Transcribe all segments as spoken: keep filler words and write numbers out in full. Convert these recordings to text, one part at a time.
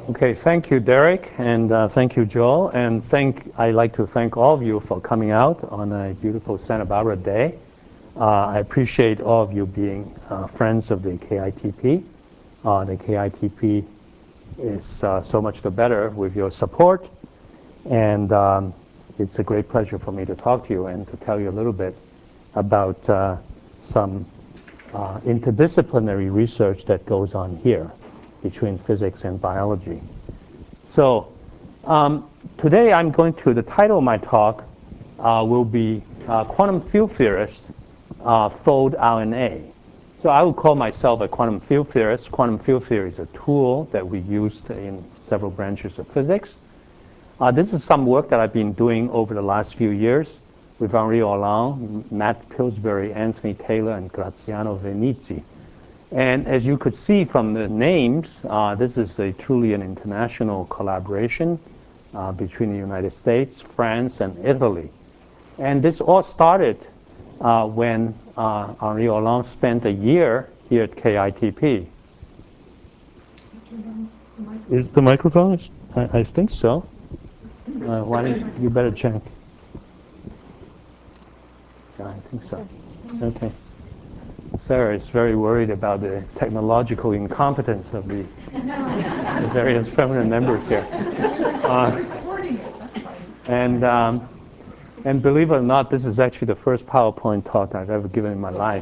Okay, thank you, Derek, and uh, thank you, Joel, and thank I'd like to thank all of you for coming out on a beautiful Santa Barbara day. Uh, I appreciate all of you being uh, friends of the K I T P. Uh, the K I T P is uh, so much the better with your support, and um, it's a great pleasure for me to talk to you and to tell you a little bit about uh, some uh, interdisciplinary research that goes on here between physics and biology. So um, today I'm going to, the title of my talk uh, will be uh, Quantum Field Theorists uh, Fold R N A. So I would call myself a quantum field theorist. Quantum field theory is a tool that we use in several branches of physics. Uh, this is some work that I've been doing over the last few years with Henri Hollande, Matt Pillsbury, Anthony Taylor, and Graziano Venizzi. And as you could see from the names, uh, this is a truly an international collaboration uh, between the United States, France, and Italy. And this all started uh, when uh, Henri Hollande spent a year here at K I T P. Is the microphone? I, I think so. Uh, why don't you better check? I think so. Okay. Sarah is very worried about the technological incompetence of the, the various feminine members here. Uh, and, um, and believe it or not, this is actually the first PowerPoint talk I've ever given in my life.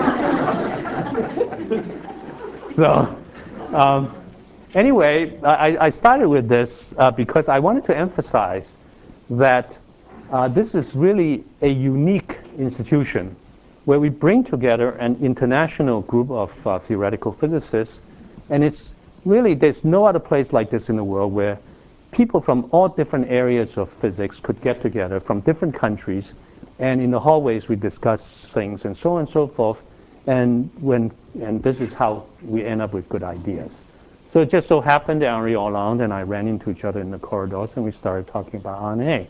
So um, anyway, I, I started with this uh, because I wanted to emphasize that uh, this is really a unique institution where we bring together an international group of uh, theoretical physicists. And it's really, there's no other place like this in the world where people from all different areas of physics could get together from different countries. And in the hallways, we discuss things and so on and so forth. And, when, and this is how we end up with good ideas. So it just so happened that Henri Hollande and I ran into each other in the corridors, and we started talking about R N A.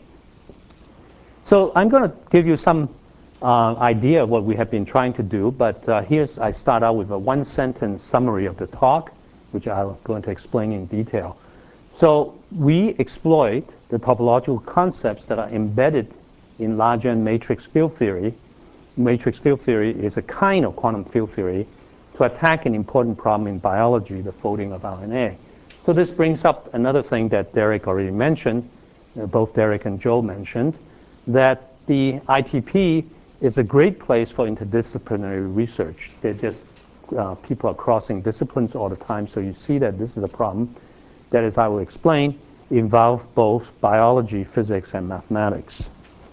So I'm going to give you some Uh, idea of what we have been trying to do, but uh, here's, I start out with a one-sentence summary of the talk, which I'll go into explain in detail. So we exploit the topological concepts that are embedded in large-N matrix field theory. Matrix field theory is a kind of quantum field theory to attack an important problem in biology, the folding of R N A. So this brings up another thing that Derek already mentioned, uh, both Derek and Joe mentioned, that the I T P is a great place for interdisciplinary research. They're just, uh, people are crossing disciplines all the time, so you see that this is a problem that, as I will explain, involves both biology, physics, and mathematics.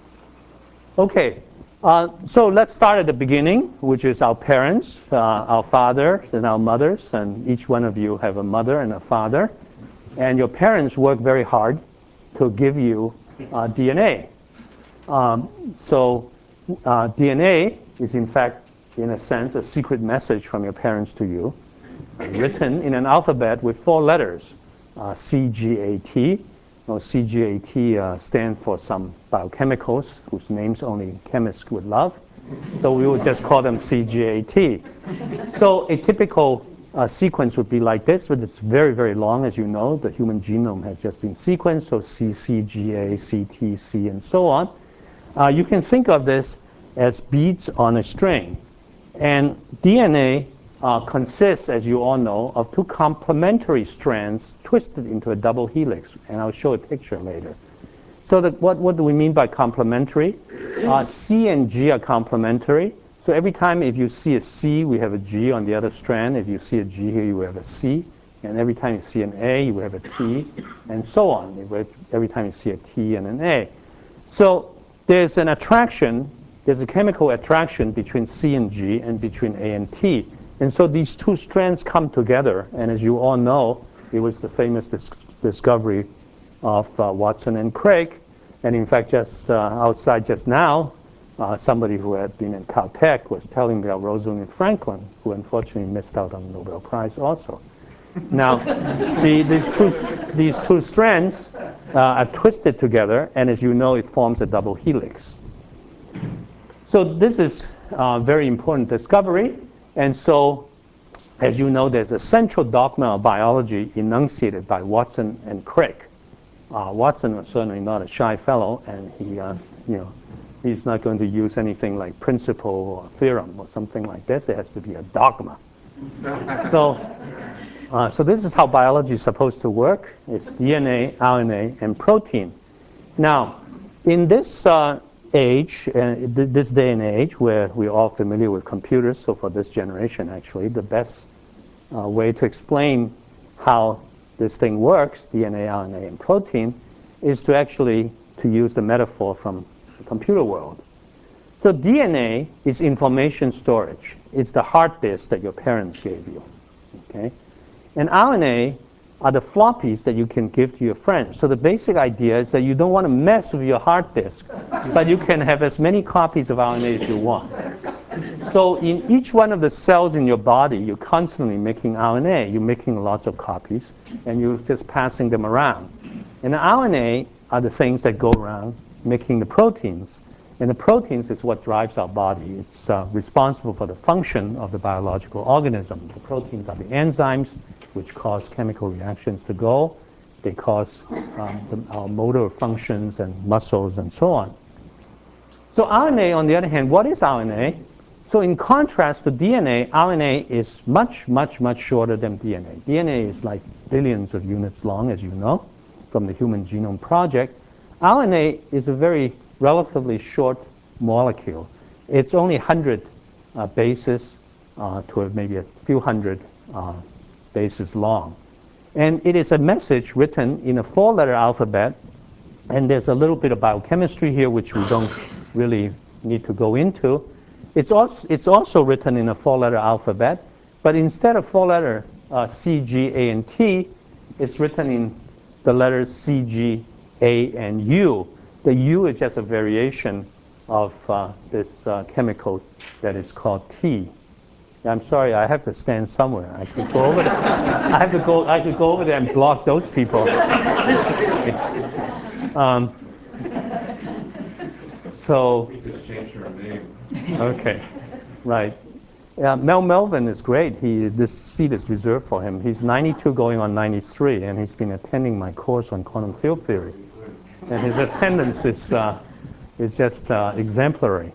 Okay, uh, so let's start at the beginning, which is our parents, uh, our fathers and our mothers, and each one of you have a mother and a father. And your parents work very hard to give you uh, D N A. Um, so Uh, D N A is, in fact, in a sense, a secret message from your parents to you, uh, written in an alphabet with four letters, uh, C G A T. Well, C G A T uh, stands for some biochemicals whose names only chemists would love. So we would just call them C G A T. So a typical uh, sequence would be like this, but it's very, very long. As you know, the human genome has just been sequenced, so C, C G A, C T, C, and so on. Uh, you can think of this as beads on a string. And D N A uh, consists, as you all know, of two complementary strands twisted into a double helix. And I'll show a picture later. So that what, what do we mean by complementary? Uh, C and G are complementary. So every time if you see a C, we have a G on the other strand. If you see a G here, you have a C. And every time you see an A, you have a T, and so on. Every time you see a T and an A. So there's an attraction, there's a chemical attraction between C and G and between A and T. And so these two strands come together, and as you all know, it was the famous dis discovery of uh, Watson and Crick. And in fact, just uh, outside just now, uh, somebody who had been in Caltech was telling me about Rosalind Franklin, who unfortunately missed out on the Nobel Prize also. Now, the, these, two, these two strands uh, are twisted together, and as you know, it forms a double helix. So this is a very important discovery, and so as you know, there's a central dogma of biology enunciated by Watson and Crick. Uh, Watson was certainly not a shy fellow, and he, uh, you know, he's not going to use anything like principle or theorem or something like this. It has to be a dogma. so, uh, so this is how biology is supposed to work. It's D N A, R N A, and protein. Now, in this uh, age, uh, this day and age, where we're all familiar with computers, so for this generation, actually, the best uh, way to explain how this thing works, D N A, R N A, and protein, is to actually to use the metaphor from the computer world. So D N A is information storage. It's the hard disk that your parents gave you. Okay? And R N A are the floppies that you can give to your friends. So the basic idea is that you don't want to mess with your hard disk, but you can have as many copies of R N A as you want. So in each one of the cells in your body, you're constantly making R N A. You're making lots of copies, and you're just passing them around. And the R N A are the things that go around making the proteins. And the proteins is what drives our body. It's uh, responsible for the function of the biological organism. The proteins are the enzymes, which cause chemical reactions to go. They cause um, the, our motor functions and muscles and so on. So R N A, on the other hand, what is R N A? So in contrast to D N A, R N A is much, much, much shorter than D N A. D N A is like billions of units long, as you know, from the Human Genome Project. R N A is a very relatively short molecule. It's only one hundred uh, bases uh, to maybe a few hundred uh, bases long. And it is a message written in a four-letter alphabet. And there's a little bit of biochemistry here, which we don't really need to go into. It's also, it's also written in a four-letter alphabet, but instead of four-letter uh, C, G, A, and T, it's written in the letters C, G, A, and U. The U is just a variation of uh, this uh, chemical that is called T. I'm sorry, I have to stand somewhere. I could go over there. I have to go. I could go over there and block those people. um, so. We just changed her name. Okay, right. Yeah, Mel Melvin is great. He, this seat is reserved for him. He's ninety-two going on ninety-three, and he's been attending my course on quantum field theory. And his attendance is, uh, is just uh, exemplary.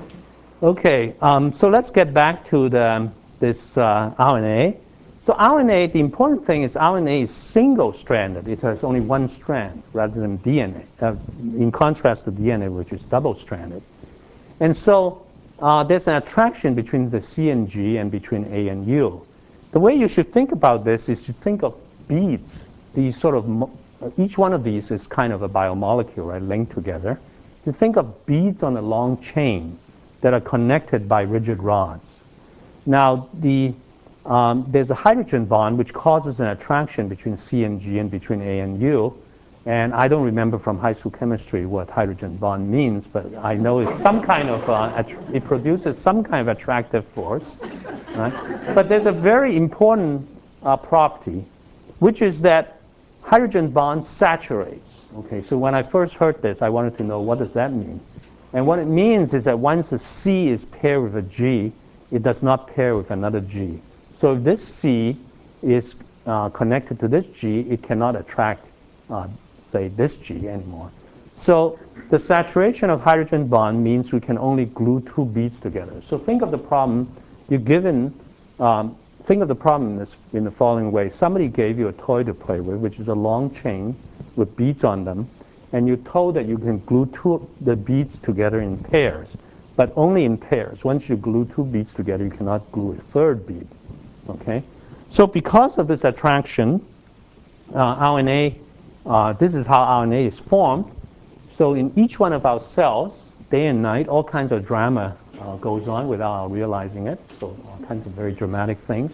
Okay, um, so let's get back to the, this uh, R N A. So R N A, the important thing is R N A is single-stranded. It has only one strand rather than D N A, uh, in contrast to D N A, which is double-stranded. And so uh, there's an attraction between the C and G and between A and U. The way you should think about this is to think of beads. These sort of, mo each one of these is kind of a biomolecule, right, linked together. You think of beads on a long chain that are connected by rigid rods. Now, the, um, there's a hydrogen bond which causes an attraction between C and G and between A and U. And I don't remember from high school chemistry what hydrogen bond means, but I know it's some kind of, uh, it produces some kind of attractive force. Right? But there's a very important uh, property, which is that hydrogen bond saturates. Okay, so when I first heard this, I wanted to know what does that mean? And what it means is that once a C is paired with a G, it does not pair with another G. So if this C is uh, connected to this G, it cannot attract uh, say this G anymore. So the saturation of hydrogen bond means we can only glue two beads together. So think of the problem you're given, um, think of the problem in, this, in the following way. Somebody gave you a toy to play with, which is a long chain with beads on them, and you're told that you can glue two the beads together in pairs, but only in pairs. Once you glue two beads together, you cannot glue a third bead. Okay? So because of this attraction, uh, R N A Uh, this is how R N A is formed. So in each one of our cells, day and night, all kinds of drama uh, goes on without our realizing it. So all kinds of very dramatic things.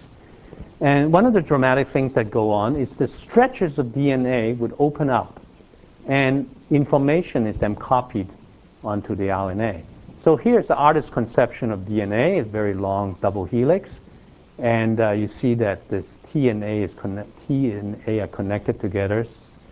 And one of the dramatic things that go on is the stretches of D N A would open up, and information is then copied onto the R N A. So here's the artist's conception of D N A, a very long double helix. And uh, you see that this T and A is connect, T and A are connected together.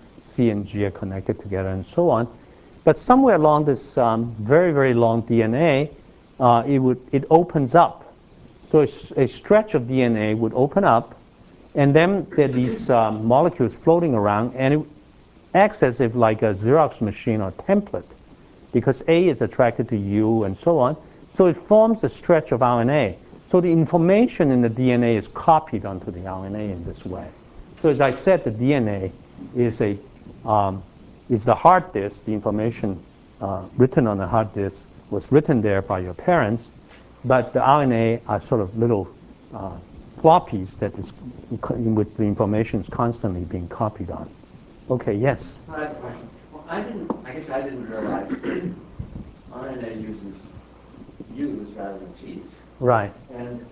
C and G are connected together, and so on. But somewhere along this um, very, very long D N A, uh, it, would, it opens up. So a, a stretch of D N A would open up, and then there are these um, molecules floating around, and it acts as if like a Xerox machine or template, because A is attracted to U and so on. So it forms a stretch of R N A. So the information in the D N A is copied onto the R N A in this way. So as I said, the D N A is a um, is the hard disk. The information uh, written on the hard disk was written there by your parents, but the R N A are sort of little uh, floppies that is in which the information is constantly being copied on. Okay, yes? I have a question. Well, I didn't, I guess I didn't realize that R N A uses U's rather than T's. Right. And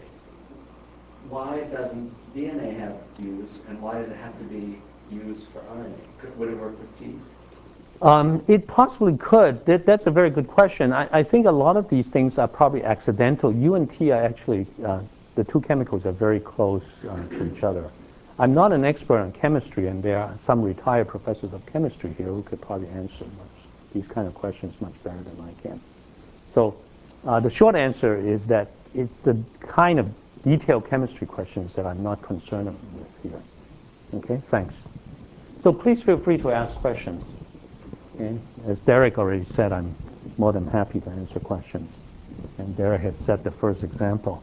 why doesn't D N A have U's, and why does it have to be U's for R N A? Could, would it work with T's? Um, it possibly could. That, that's a very good question. I, I think a lot of these things are probably accidental. U and T are actually, uh, the two chemicals are very close uh, to each other. I'm not an expert on chemistry, and there are some retired professors of chemistry here who could probably answer much, these kind of questions much better than I can. So uh, the short answer is that it's the kind of detailed chemistry questions that I'm not concerned with here. Okay, thanks. So please feel free to ask questions. Okay? As Derek already said, I'm more than happy to answer questions. And Derek has set the first example.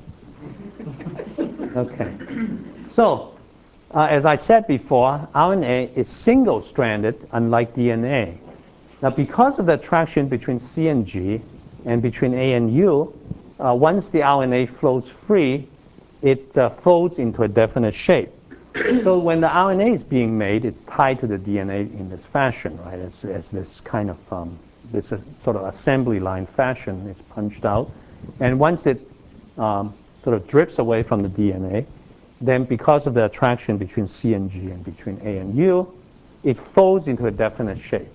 Okay. So, uh, as I said before, R N A is single-stranded, unlike D N A. Now, because of the attraction between C and G and between A and U, uh, once the R N A flows free, it uh, folds into a definite shape. So when the R N A is being made, it's tied to the D N A in this fashion, right? As, as this kind of um, this is sort of assembly line fashion. It's punched out, and once it um, sort of drifts away from the D N A, then because of the attraction between C and G and between A and U, it folds into a definite shape.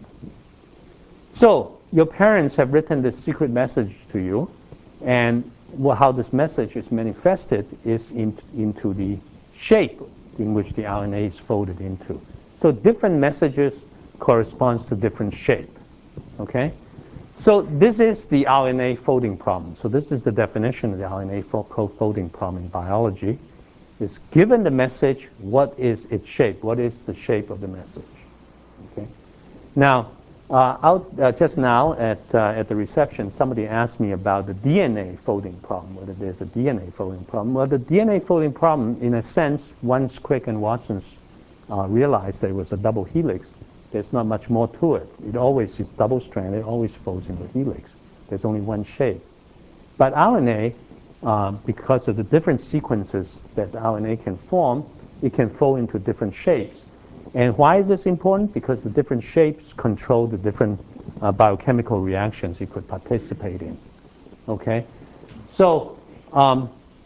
So your parents have written this secret message to you, and well, how this message is manifested is in, into the shape in which the R N A is folded into. So different messages corresponds to different shape. Okay? So this is the R N A folding problem. So this is the definition of the R N A co-folding problem in biology. It's given the message, what is its shape? What is the shape of the message? Okay? Now, uh, out uh, just now at uh, at the reception, somebody asked me about the D N A folding problem, whether there's a D N A folding problem. Well, the D N A folding problem, in a sense, once Crick and Watson uh, realized that it was a double helix, there's not much more to it. It always is double-stranded. It always folds into a helix. There's only one shape. But R N A, uh, because of the different sequences that R N A can form, it can fold into different shapes. And why is this important? Because the different shapes control the different uh, biochemical reactions you could participate in. Okay? So um,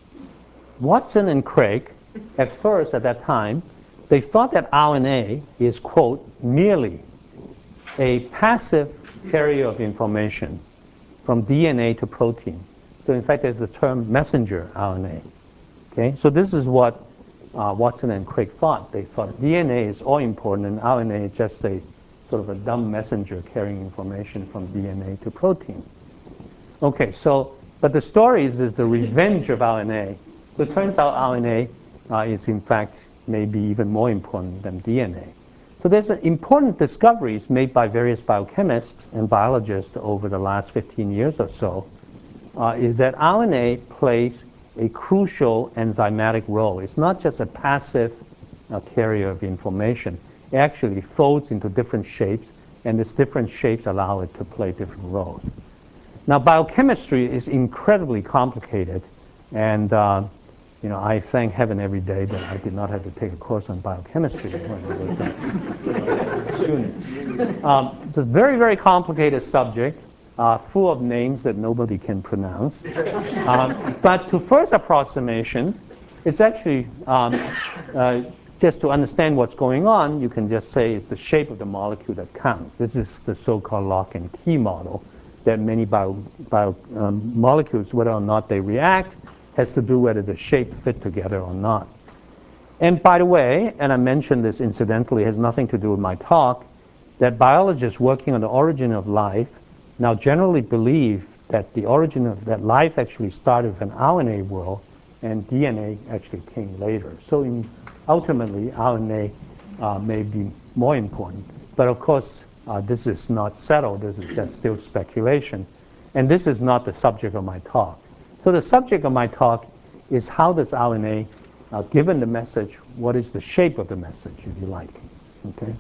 Watson and Crick, at first, at that time, they thought that R N A is, quote, merely a passive carrier of information from D N A to protein. So in fact, there's the term messenger R N A. Okay? So this is what Uh, Watson and Crick thought. They thought D N A is all important and R N A is just a sort of a dumb messenger carrying information from D N A to protein. Okay, so, but the story is, is the revenge of R N A. So it turns out R N A uh, is in fact maybe even more important than D N A. So there's uh, important discoveries made by various biochemists and biologists over the last fifteen years or so, uh, is that R N A plays a crucial enzymatic role. It's not just a passive uh, carrier of information. It actually folds into different shapes, and these different shapes allow it to play different roles. Now, biochemistry is incredibly complicated, and uh, you know, I thank heaven every day that I did not have to take a course on biochemistry when I was a student. Um, it's a very, very complicated subject. Uh, full of names that nobody can pronounce. Um, but to first approximation, it's actually, um, uh, just to understand what's going on, you can just say it's the shape of the molecule that counts. This is the so-called lock and key model that many bio, bio um, molecules, whether or not they react, has to do whether the shape fit together or not. And by the way, and I mentioned this incidentally, it has nothing to do with my talk, that biologists working on the origin of life now generally believe that the origin of that life actually started with an R N A world and D N A actually came later. So in, ultimately, R N A uh, may be more important. But of course, uh, this is not settled. This is just still speculation. And this is not the subject of my talk. So the subject of my talk is how does R N A, uh, given the message, what is the shape of the message, if you like. Okay.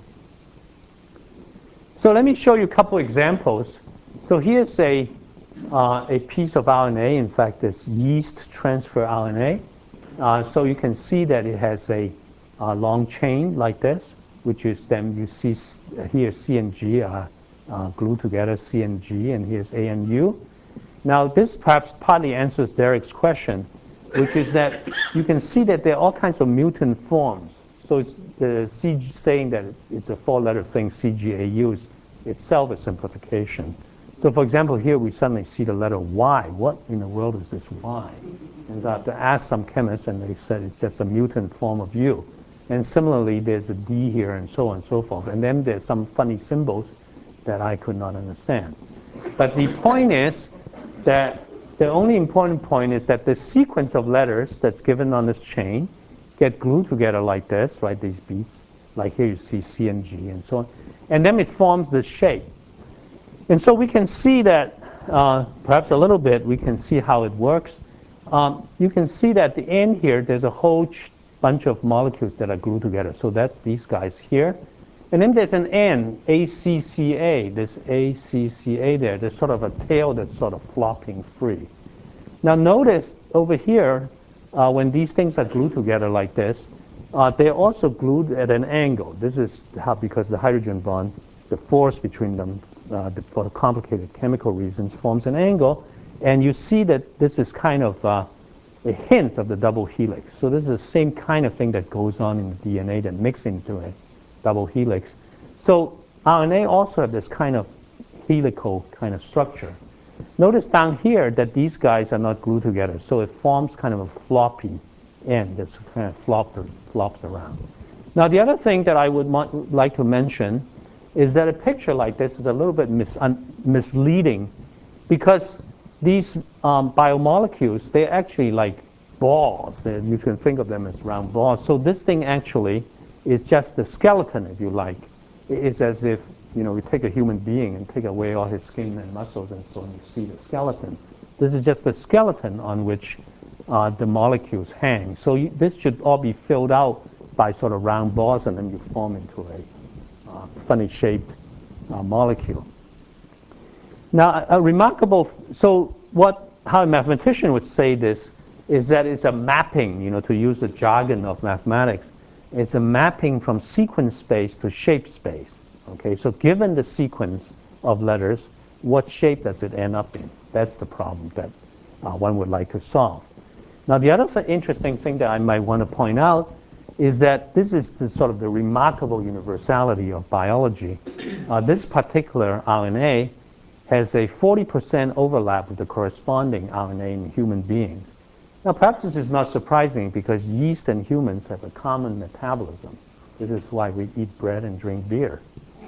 So let me show you a couple examples. So here's a, uh, a piece of R N A. In fact, it's yeast transfer R N A. Uh, so you can see that it has a uh, long chain like this, which is then you see here C and G are uh, glued together, C and G, and here's A and U. Now, this perhaps partly answers Derek's question, which is that you can see that there are all kinds of mutant forms. So it's the C G saying that it's a four-letter thing, C G A U, is itself a simplification. So for example, here we suddenly see the letter Y. What in the world is this Y? And so I have to ask some chemists, and they said it's just a mutant form of U. And similarly, there's a D here, and so on and so forth. And then there's some funny symbols that I could not understand. But the point is that the only important point is that the sequence of letters that's given on this chain get glued together like this, right, these beats. Like here you see C and G and so on. And then it forms this shape. And so we can see that, uh, perhaps a little bit, we can see how it works. Um, you can see that at the end here, there's a whole bunch of molecules that are glued together. So that's these guys here. And then there's an N, A C C A, this A C C A there. There's sort of a tail that's sort of flopping free. Now notice over here, uh, when these things are glued together like this, uh, they're also glued at an angle. This is how, because the hydrogen bond, the force between them, uh, the, for complicated chemical reasons, forms an angle. And you see that this is kind of uh, a hint of the double helix. So this is the same kind of thing that goes on in the D N A that mixes into a double helix. So R N A also have this kind of helical kind of structure. Notice down here that these guys are not glued together, so it forms kind of a floppy end that's kind of flopped, flops around. Now the other thing that I would like to mention is that a picture like this is a little bit mis misleading, because these um, biomolecules, they're actually like balls. They're, you can think of them as round balls. So this thing actually is just the skeleton, if you like. It's as if, you know, we take a human being and take away all his skin and muscles and so on, you see the skeleton. This is just the skeleton on which uh, the molecules hang. So you, this should all be filled out by sort of round balls, and then you form into a uh, funny shaped uh, molecule. Now, a, a remarkable, so what, how a mathematician would say this is that it's a mapping, you know, to use the jargon of mathematics. It's a mapping from sequence space to shape space. Okay, so given the sequence of letters, what shape does it end up in? That's the problem that uh, one would like to solve. Now, the other interesting thing that I might want to point out is that this is the sort of the remarkable universality of biology. Uh, this particular R N A has a forty percent overlap with the corresponding R N A in human beings. Now, perhaps this is not surprising, because yeast and humans have a common metabolism. This is why we eat bread and drink beer.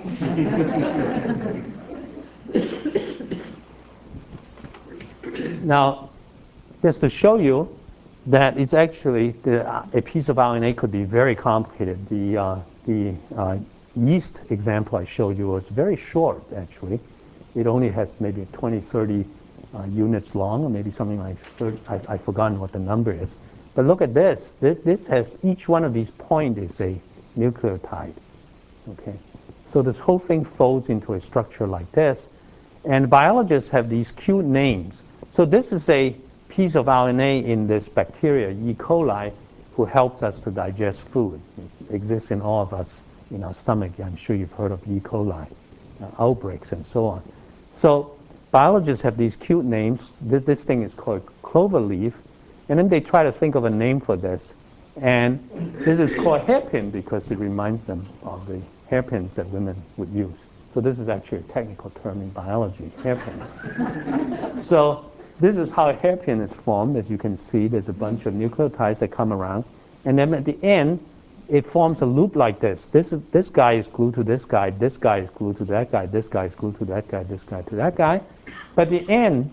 Now, just to show you that it's actually, the, uh, a piece of R N A could be very complicated. The, uh, the uh, yeast example I showed you was very short, actually. It only has maybe twenty, thirty uh, units long, or maybe something like thirty. I, I've forgotten what the number is. But look at this. This, this has, each one of these points is a nucleotide. Okay. So this whole thing folds into a structure like this. And biologists have these cute names. So this is a piece of R N A in this bacteria, E. coli, who helps us to digest food. It exists in all of us in our stomach. I'm sure you've heard of E. coli uh, outbreaks and so on. So biologists have these cute names. This, this thing is called cloverleaf. And then they try to think of a name for this. And this is called hairpin because it reminds them of the hairpins that women would use. So this is actually a technical term in biology, hairpins. So this is how a hairpin is formed. As you can see, there's a bunch of nucleotides that come around. And then at the end, it forms a loop like this. This, is, this guy is glued to this guy, this guy is glued to that guy, this guy is glued to that guy, this guy to that guy. But at the end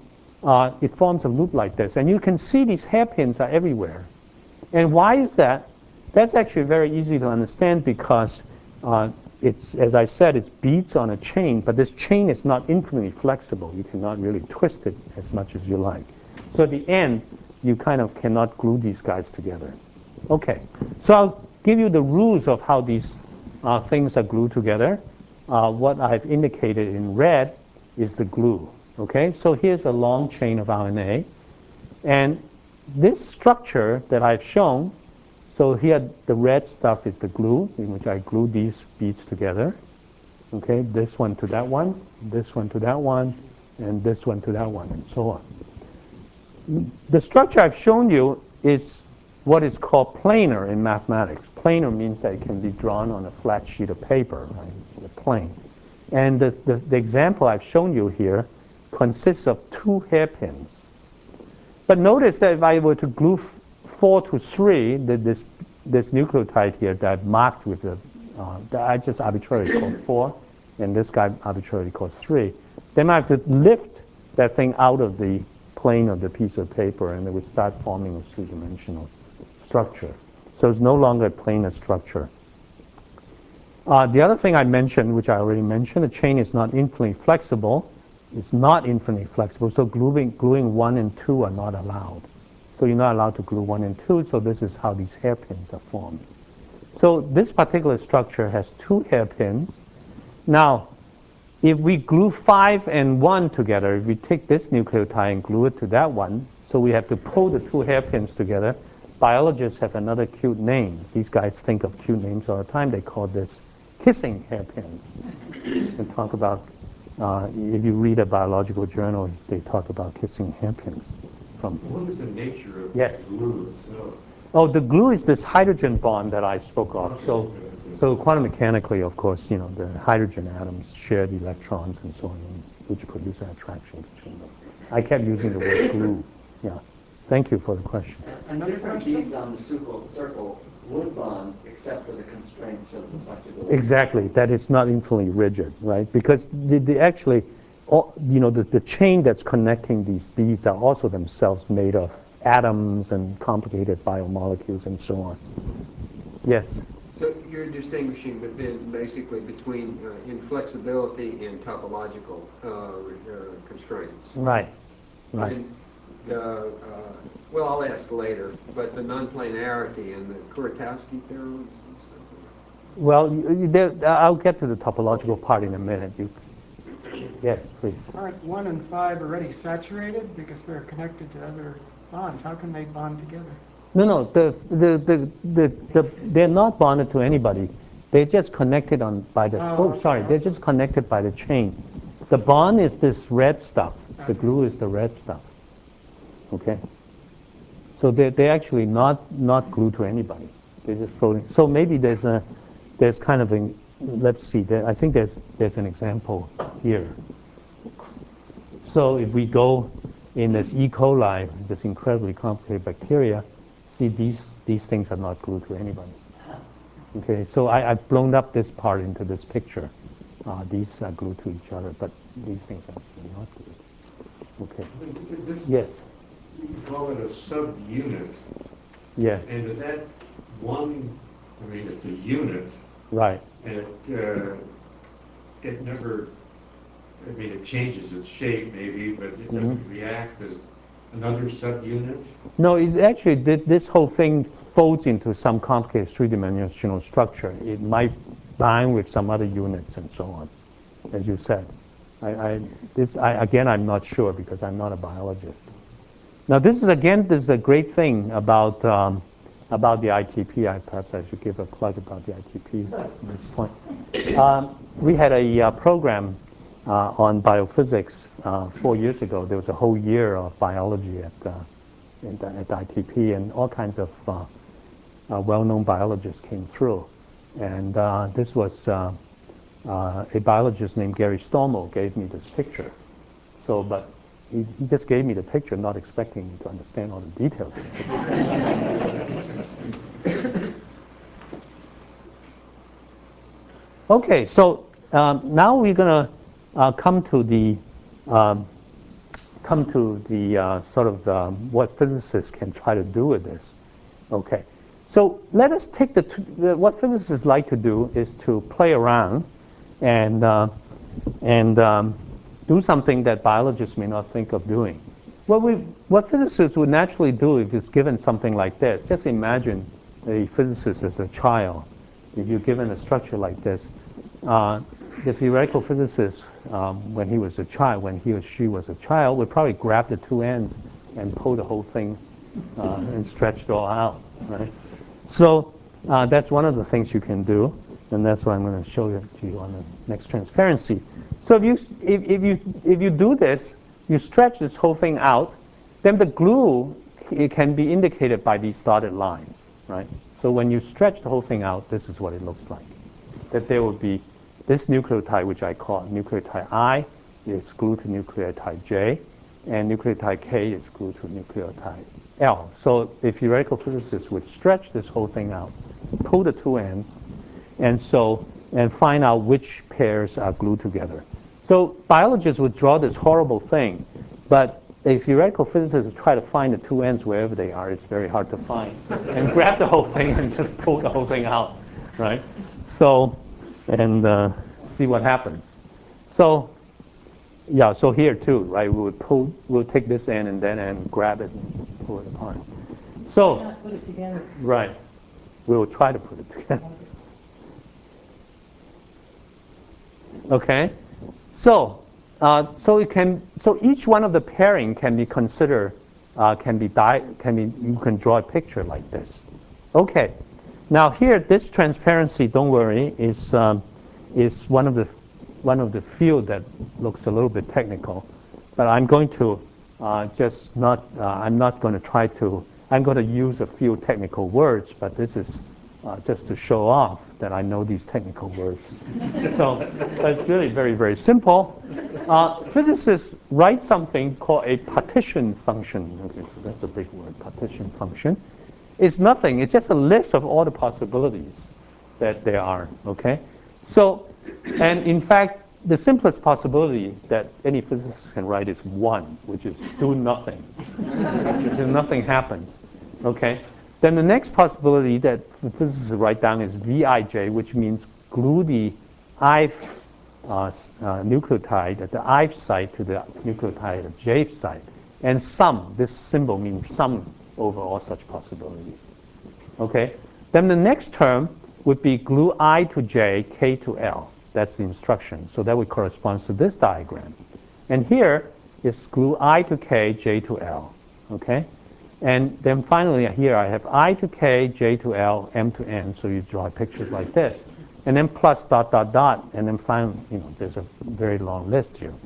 uh, it forms a loop like this. And you can see these hairpins are everywhere. And why is that? That's actually very easy to understand because uh, it's, as I said, it's beads on a chain, but this chain is not infinitely flexible. You cannot really twist it as much as you like. So at the end, you kind of cannot glue these guys together. Okay, so I'll give you the rules of how these uh, things are glued together. Uh, what I've indicated in red is the glue. Okay, so here's a long chain of R N A. And this structure that I've shown, so here the red stuff is the glue, in which I glue these beads together. Okay, this one to that one, this one to that one, and this one to that one, and so on. The structure I've shown you is what is called planar in mathematics. Planar means that it can be drawn on a flat sheet of paper, right? The plane. And the, the, the example I've shown you here consists of two hairpins. But notice that if I were to glue four to three, that this, this nucleotide here that I've marked with the, uh, that I just arbitrarily called four, and this guy arbitrarily called three, then I have to lift that thing out of the plane of the piece of paper, and it would start forming a three-dimensional structure. So it's no longer a planar structure. Uh, the other thing I mentioned, which I already mentioned, a chain is not infinitely flexible. It's not infinitely flexible, so gluing, gluing one and two are not allowed. So you're not allowed to glue one and two, so this is how these hairpins are formed. So this particular structure has two hairpins. Now, if we glue five and one together, if we take this nucleotide and glue it to that one, so we have to pull the two hairpins together. Biologists have another cute name. These guys think of cute names all the time. They call this kissing hairpins. And talk about, uh, if you read a biological journal, they talk about kissing hairpins. From what is the nature of yes. glue itself? Oh, the glue is this hydrogen bond that I spoke of. So, so quantum mechanically, of course, you know, the hydrogen atoms share the electrons and so on, which produce an attraction between them. I kept using the word glue. Yeah. Thank you for the question. And the different beads on the circle, circle would bond except for the constraints of the flexibility. Exactly. That it's not infinitely rigid, right? Because the, the actually, all, you know, the, the chain that's connecting these beads are also themselves made of atoms and complicated biomolecules and so on. Yes? So you're distinguishing but then basically between uh, inflexibility and topological uh, uh, constraints. Right. Right. And the, uh, well, I'll ask later, but the nonplanarity and the Kuratowski theorem? Well, you, there, I'll get to the topological part in a minute. You, yes, please. Aren't one and five already saturated because they're connected to other bonds? How can they bond together? No, no, the, the, the, the, the, they're not bonded to anybody. They're just connected on by the, Oh, oh, okay, sorry, they're okay. just connected by the chain. The bond is this red stuff. The glue is the red stuff. Okay? So they're, they're actually not, not glued to anybody. They're just floating. So maybe there's a, there's kind of a, let's see, there, I think there's, there's an example here. So if we go in this E. coli, this incredibly complicated bacteria, see these, these things are not glued to anybody. Okay, so I, I've blown up this part into this picture. Uh, these are glued to each other, but these things are actually not glued. Okay. This, Yes. you call it a subunit. Yes. And is that one, I mean, it's a unit. Right. And it, uh, it never, I mean, it changes its shape maybe, but it doesn't mm-hmm. react as another subunit? No, it actually, did, this whole thing folds into some complicated three-dimensional structure. It might bind with some other units and so on, as you said. I, I, this, I, again, I'm not sure because I'm not a biologist. Now, this is, again, this is a great thing about, um, about the I T P. I, perhaps I should give a plug about the I T P at this point. Um, we had a uh, program uh, on biophysics uh, four years ago. There was a whole year of biology at, uh, at, the, at the I T P, and all kinds of uh, uh, well-known biologists came through. And uh, this was uh, uh, a biologist named Gary Stommel gave me this picture. So, but he, he just gave me the picture, not expecting me to understand all the details. Okay, so um, now we're going to uh, come to the um, come to the uh, sort of the, what physicists can try to do with this. Okay, so let us take the, t the what physicists like to do is to play around and uh, and um, do something that biologists may not think of doing. What we what physicists would naturally do if it's given something like this. Just imagine a physicist as a child. If you're given a structure like this, uh, the theoretical physicist, um, when he was a child, when he or she was a child, would probably grab the two ends and pull the whole thing uh, and stretch it all out, right? So uh, that's one of the things you can do, and that's what I'm going to show you to you on the next transparency. So if you if, if you if you do this, you stretch this whole thing out, then the glue, it can be indicated by these dotted lines, right? So when you stretch the whole thing out, this is what it looks like. That there would be this nucleotide, which I call nucleotide I, is glued to nucleotide J, and nucleotide K is glued to nucleotide L. So a theoretical physicist would stretch this whole thing out, pull the two ends, and so and find out which pairs are glued together. So biologists would draw this horrible thing, but a theoretical physicist would try to find the two ends wherever they are. It's very hard to find. And grab the whole thing and just pull the whole thing out, right? So, and uh, see what happens. So, yeah, so here too, right? We would pull, we'll take this end and then and grab it and pull it apart. So, Why not put it together? right. We will try to put it together. Okay? So, uh, so it can, so each one of the pairing can be considered, uh, can be di can be, you can draw a picture like this. Okay. Now here, this transparency, don't worry, is um, is one of the one of the few that looks a little bit technical, but I'm going to uh, just not, uh, I'm not going to try to, I'm going to use a few technical words, but this is uh, just to show off that I know these technical words. So, but it's really very, very simple. Uh, physicists write something called a partition function. Okay, so that's a big word, partition function. It's nothing, it's just a list of all the possibilities that there are, okay? So, and in fact, the simplest possibility that any physicist can write is one, which is do nothing. Because nothing happens, okay? Then the next possibility that the physicists write down is Vij, which means glue the I uh, uh, nucleotide at the I site to the nucleotide at the J site. And sum, this symbol means sum over all such possibilities. Okay? Then the next term would be glue I to J, K to L. That's the instruction. So that would correspond to this diagram. And here is glue I to K, J to L. Okay? And then finally here I have I to K, J to L, M to N. So you draw pictures like this. And then plus dot, dot, dot. And then finally, you know, there's a very long list here.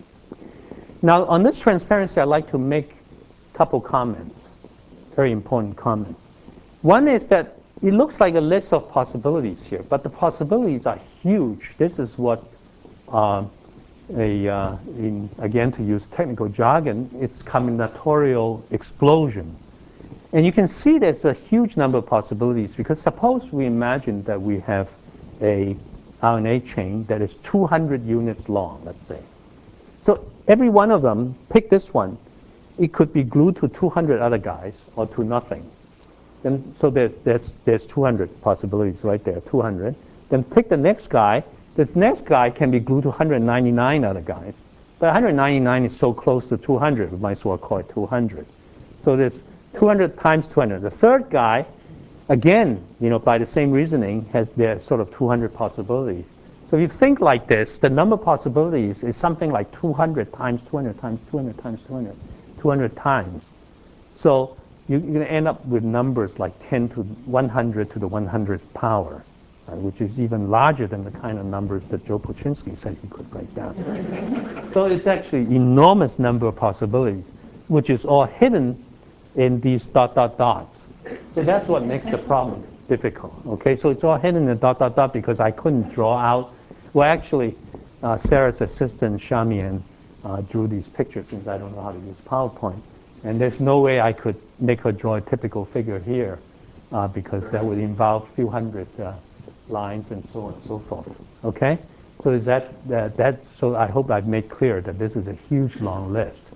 Now on this transparency, I'd like to make a couple comments. Very important comments. One is that it looks like a list of possibilities here, but the possibilities are huge. This is what, uh, a, uh, in, again, to use technical jargon, it's combinatorial explosion. And you can see there's a huge number of possibilities because suppose we imagine that we have a R N A chain that is two hundred units long, let's say. So every one of them, pick this one, it could be glued to two hundred other guys or to nothing. Then, so there's, there's, there's two hundred possibilities right there, two hundred. Then pick the next guy. This next guy can be glued to one hundred ninety-nine other guys. But one hundred ninety-nine is so close to two hundred, we might as well call it two hundred. So there's two hundred times two hundred. The third guy, again, you know, by the same reasoning, has their sort of two hundred possibilities. So if you think like this, the number of possibilities is something like two hundred times two hundred times two hundred times two hundred, two hundred times. So you're going to end up with numbers like ten to one hundred to the one hundredth power, right, which is even larger than the kind of numbers that Joe Polchinski said he could write down. So it's actually an enormous number of possibilities, which is all hidden in these dot, dot, dots. So that's what makes the problem difficult. Okay, so it's all hidden in the dot, dot, dot because I couldn't draw out. Well, actually, uh, Sarah's assistant, Shamian, uh, drew these pictures since I don't know how to use PowerPoint. And there's no way I could make her draw a typical figure here uh, because that would involve a few hundred uh, lines and so on and so forth. Okay? So is that, that, that's, so I hope I've made clear that this is a huge long list.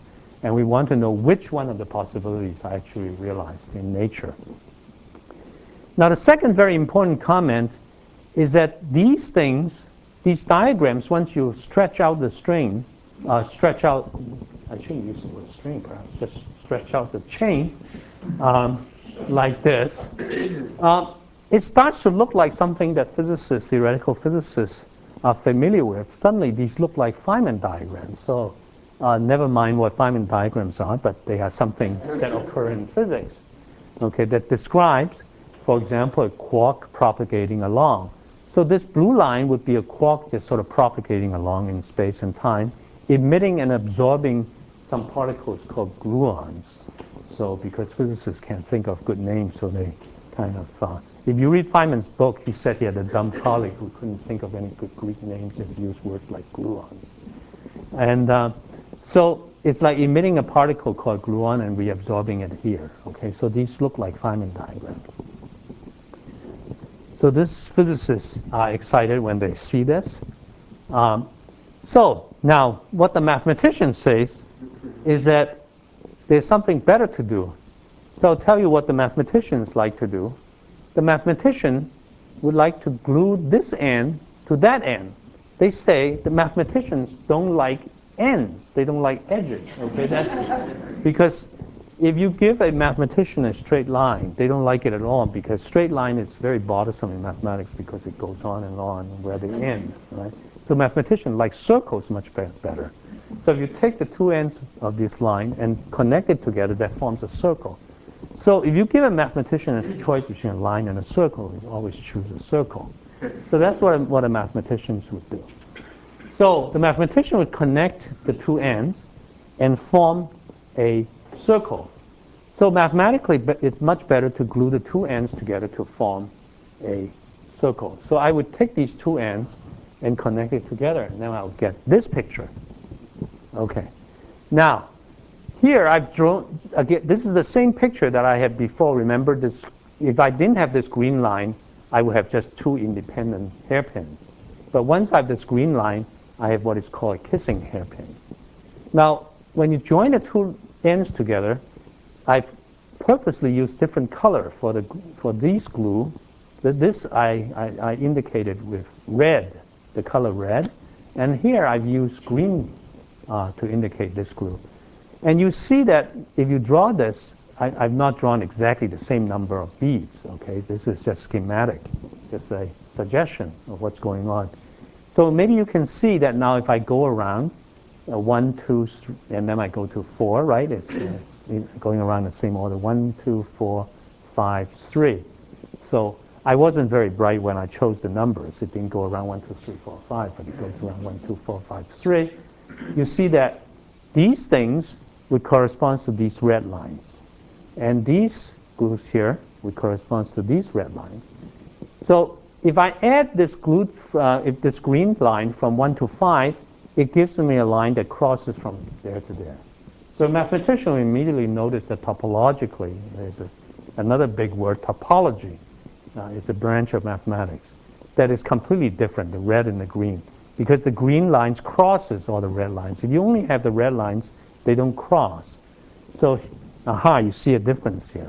And we want to know which one of the possibilities are actually realized in nature. Now, the second very important comment is that these things, these diagrams, once you stretch out the string, uh, stretch out, I shouldn't use the word string, perhaps, just stretch out the chain um, like this, uh, it starts to look like something that physicists, theoretical physicists, are familiar with. Suddenly, these look like Feynman diagrams. So uh, never mind what Feynman diagrams are, but they are something that occur in physics, okay, that describes, for example, a quark propagating along. So this blue line would be a quark just sort of propagating along in space and time, emitting and absorbing some particles called gluons. So because physicists can't think of good names, so they kind of, uh, if you read Feynman's book, he said he had a dumb colleague who couldn't think of any good Greek names and used words like gluons. And uh, so it's like emitting a particle called gluon and reabsorbing it here. Okay, so these look like Feynman diagrams. So these physicists are excited when they see this. Um, so now what the mathematician says is that there's something better to do. So I'll tell you what the mathematicians like to do. The mathematician would like to glue this end to that end. They say the mathematicians don't like ends. They don't like edges. Okay, that's because if you give a mathematician a straight line, they don't like it at all because straight line is very bothersome in mathematics because it goes on and on where they end. Right? So mathematicians like circles much better. So if you take the two ends of this line and connect it together, that forms a circle. So if you give a mathematician a choice between a line and a circle, he always choose a circle. So that's what a, what a mathematician would do. So the mathematician would connect the two ends and form a circle. So mathematically, it's much better to glue the two ends together to form a circle. So I would take these two ends and connect it together, and then I'll get this picture. Okay. Now, here I've drawn, again, this is the same picture that I had before. Remember this, if I didn't have this green line, I would have just two independent hairpins. But once I have this green line, I have what is called a kissing hairpin. Now, when you join the two ends together, I've purposely used different color for, the, for these glue. This I, I, I indicated with red, the color red. And here I've used green uh, to indicate this glue. And you see that if you draw this, I, I've not drawn exactly the same number of beads. Okay, this is just schematic, just a suggestion of what's going on. So maybe you can see that now if I go around uh, one, two, three, and then I go to four, right? It's, it's going around the same order. One, two, four, five, three. So I wasn't very bright when I chose the numbers. It didn't go around one, two, three, four, five, but it goes around one, two, four, five, three. You see that these things would correspond to these red lines. And these glues here would correspond to these red lines. So if I add this glue, uh, if this green line from one to five, it gives me a line that crosses from there to there. So a mathematician will immediately notice that topologically, there's a, another big word, topology. Uh, is a branch of mathematics that is completely different, the red and the green, because the green lines crosses all the red lines. If you only have the red lines, they don't cross. So, aha, you see a difference here.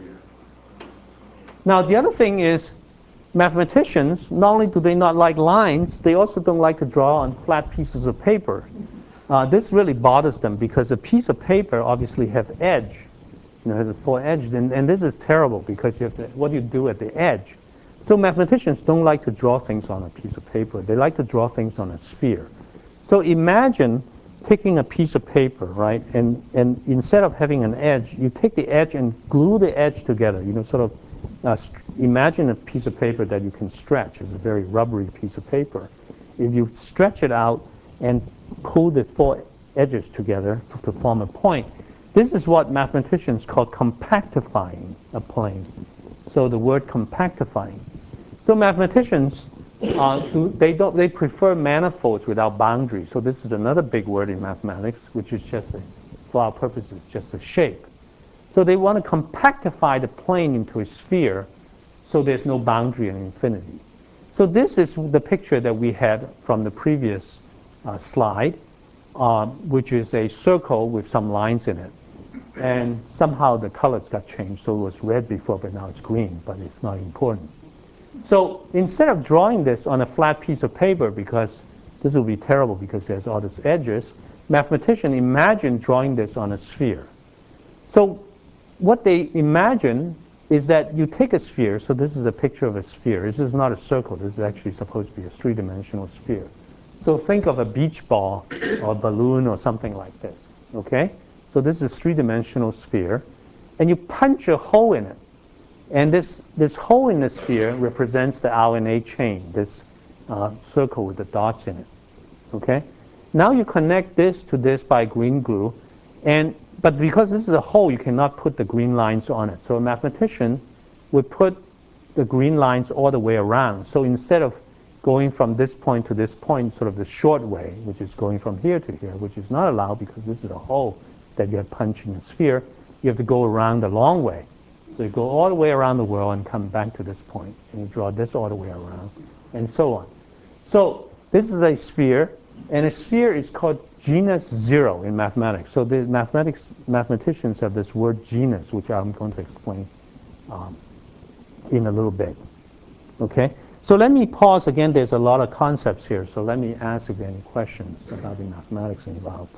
Now, the other thing is, mathematicians, not only do they not like lines, they also don't like to draw on flat pieces of paper. Uh, this really bothers them because a piece of paper obviously has edge. You know, has a four edges, and, and this is terrible because you have to, what do you do at the edge? So mathematicians don't like to draw things on a piece of paper. They like to draw things on a sphere. So imagine taking a piece of paper, right, and, and instead of having an edge, you take the edge and glue the edge together. You know, sort of uh, imagine a piece of paper that you can stretch. It's a very rubbery piece of paper. If you stretch it out and pull the four edges together to form a point, this is what mathematicians call compactifying a plane. So the word compactifying. So mathematicians, uh, they don't they prefer manifolds without boundaries. So this is another big word in mathematics, which is just, a, for our purposes, just a shape. So they want to compactify the plane into a sphere, so there's no boundary in infinity. So this is the picture that we had from the previous uh, slide. uh, which is a circle with some lines in it. And somehow the colors got changed, so it was red before, but now it's green, but it's not important. So instead of drawing this on a flat piece of paper, because this would be terrible because there's all these edges, mathematicians imagine drawing this on a sphere. So what they imagine is that you take a sphere, so this is a picture of a sphere. This is not a circle. This is actually supposed to be a three-dimensional sphere. So think of a beach ball or a balloon or something like this, okay? So this is a three-dimensional sphere, and you punch a hole in it. And this, this hole in the sphere represents the R N A chain, this uh, circle with the dots in it, okay? Now you connect this to this by green glue, and, but because this is a hole, you cannot put the green lines on it. So a mathematician would put the green lines all the way around. So instead of going from this point to this point, sort of the short way, which is going from here to here, which is not allowed because this is a hole that you have punched in a sphere, you have to go around the long way. So you go all the way around the world and come back to this point, and you draw this all the way around, and so on. So this is a sphere, and a sphere is called genus zero in mathematics. So the mathematics mathematicians have this word genus, which I'm going to explain um, in a little bit. Okay? So let me pause again. There's a lot of concepts here, so let me ask if there are any questions about the mathematics involved.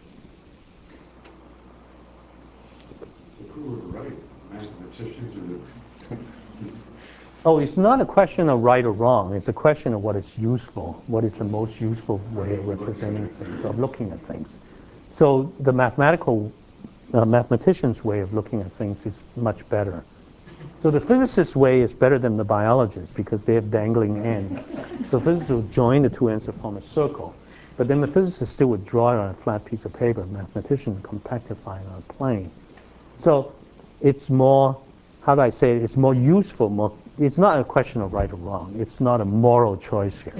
Who would write? Mathematicians or the... Oh, it's not a question of right or wrong. It's a question of what is useful. What is the most useful way of representing things, of looking at things. So the mathematical, uh, mathematician's way of looking at things is much better. So the physicist's way is better than the biologist because they have dangling ends. So physicists will join the two ends to form a circle. But then the physicist still would draw it on a flat piece of paper. Mathematician compactify it on a plane. So it's more, how do I say it? It's more useful. More, it's not a question of right or wrong. It's not a moral choice here.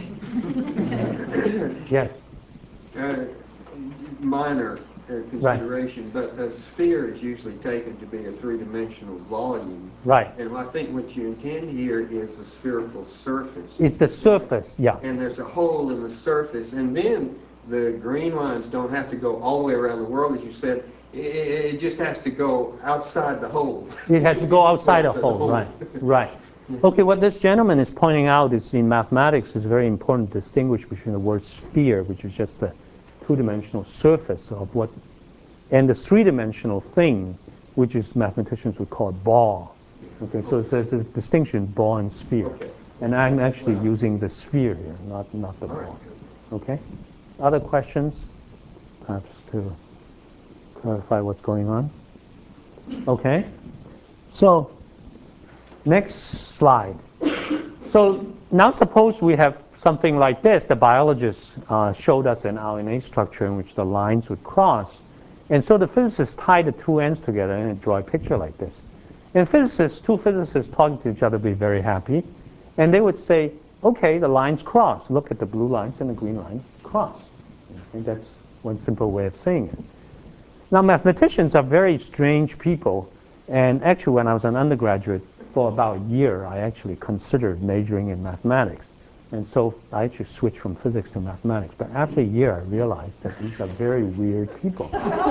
Yes? Uh, minor uh, consideration, right. But a sphere is usually taken to be a three-dimensional volume. Right. And I think what you intend here is a spherical surface. It's the surface, yeah. And there's a hole in the surface. And then the green lines don't have to go all the way around the world, as you said. It just has to go outside the hole. It has to go outside the hole, hole, right, right. Okay, what this gentleman is pointing out is in mathematics, it's very important to distinguish between the word sphere, which is just the two-dimensional surface of what, and the three-dimensional thing, which is mathematicians would call ball. Okay, so there's a distinction, ball and sphere. Okay. And I'm actually using the sphere here, not, not the ball. Okay? Other questions? Perhaps to clarify what's going on. Okay? So, next slide. So now suppose we have something like this. The biologists uh, showed us an R N A structure in which the lines would cross. And so the physicists tie the two ends together and draw a picture like this. And physicists, two physicists talking to each other would be very happy. And they would say, okay, the lines cross. Look at the blue lines and the green lines cross. Okay, that's one simple way of saying it. Now, mathematicians are very strange people. And actually, when I was an undergraduate, for about a year, I actually considered majoring in mathematics. And so I actually switched from physics to mathematics. But after a year, I realized that these are very weird people.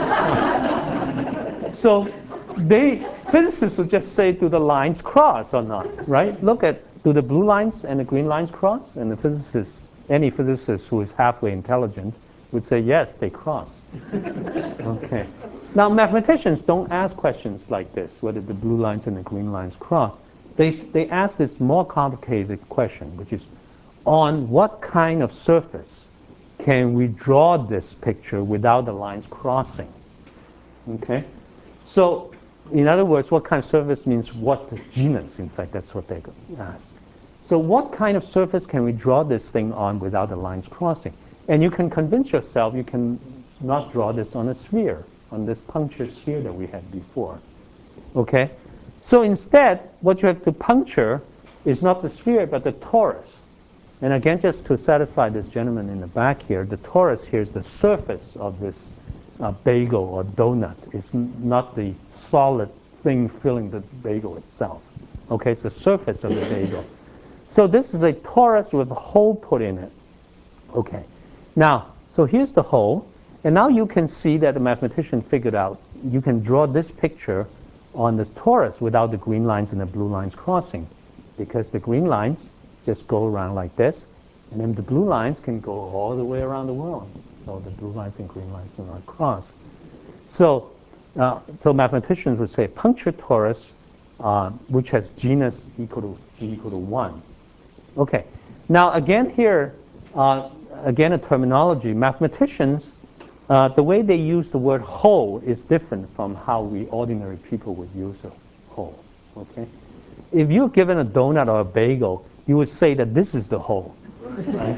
So they, physicists would just say, do the lines cross or not, right? Look at, do the blue lines and the green lines cross? And the physicist, any physicist who is halfway intelligent would say, yes, they cross. Okay. Now, mathematicians don't ask questions like this, whether the blue lines and the green lines cross. They, they ask this more complicated question, which is, on what kind of surface can we draw this picture without the lines crossing? Okay? So, in other words, what kind of surface means what genus, in fact, that's what they ask. So what kind of surface can we draw this thing on without the lines crossing? And you can convince yourself you can not draw this on a sphere, on this punctured sphere that we had before. Okay? So instead, what you have to puncture is not the sphere, but the torus. And again, just to satisfy this gentleman in the back here, the torus here is the surface of this uh, bagel or donut. It's n- not the solid thing filling the bagel itself. Okay, it's the surface of the bagel. So this is a torus with a hole put in it. Okay. Now, so here's the hole. And now you can see that the mathematician figured out you can draw this picture on the torus without the green lines and the blue lines crossing, because the green lines just go around like this, and then the blue lines can go all the way around the world. So the blue lines and green lines do not cross. So, uh, so mathematicians would say punctured torus, uh, which has genus equal to g equal to one. Okay. Now again here, uh, again a terminology. Mathematicians, uh, the way they use the word whole is different from how we ordinary people would use a whole. Okay. If you're given a donut or a bagel, you would say that this is the whole. Right?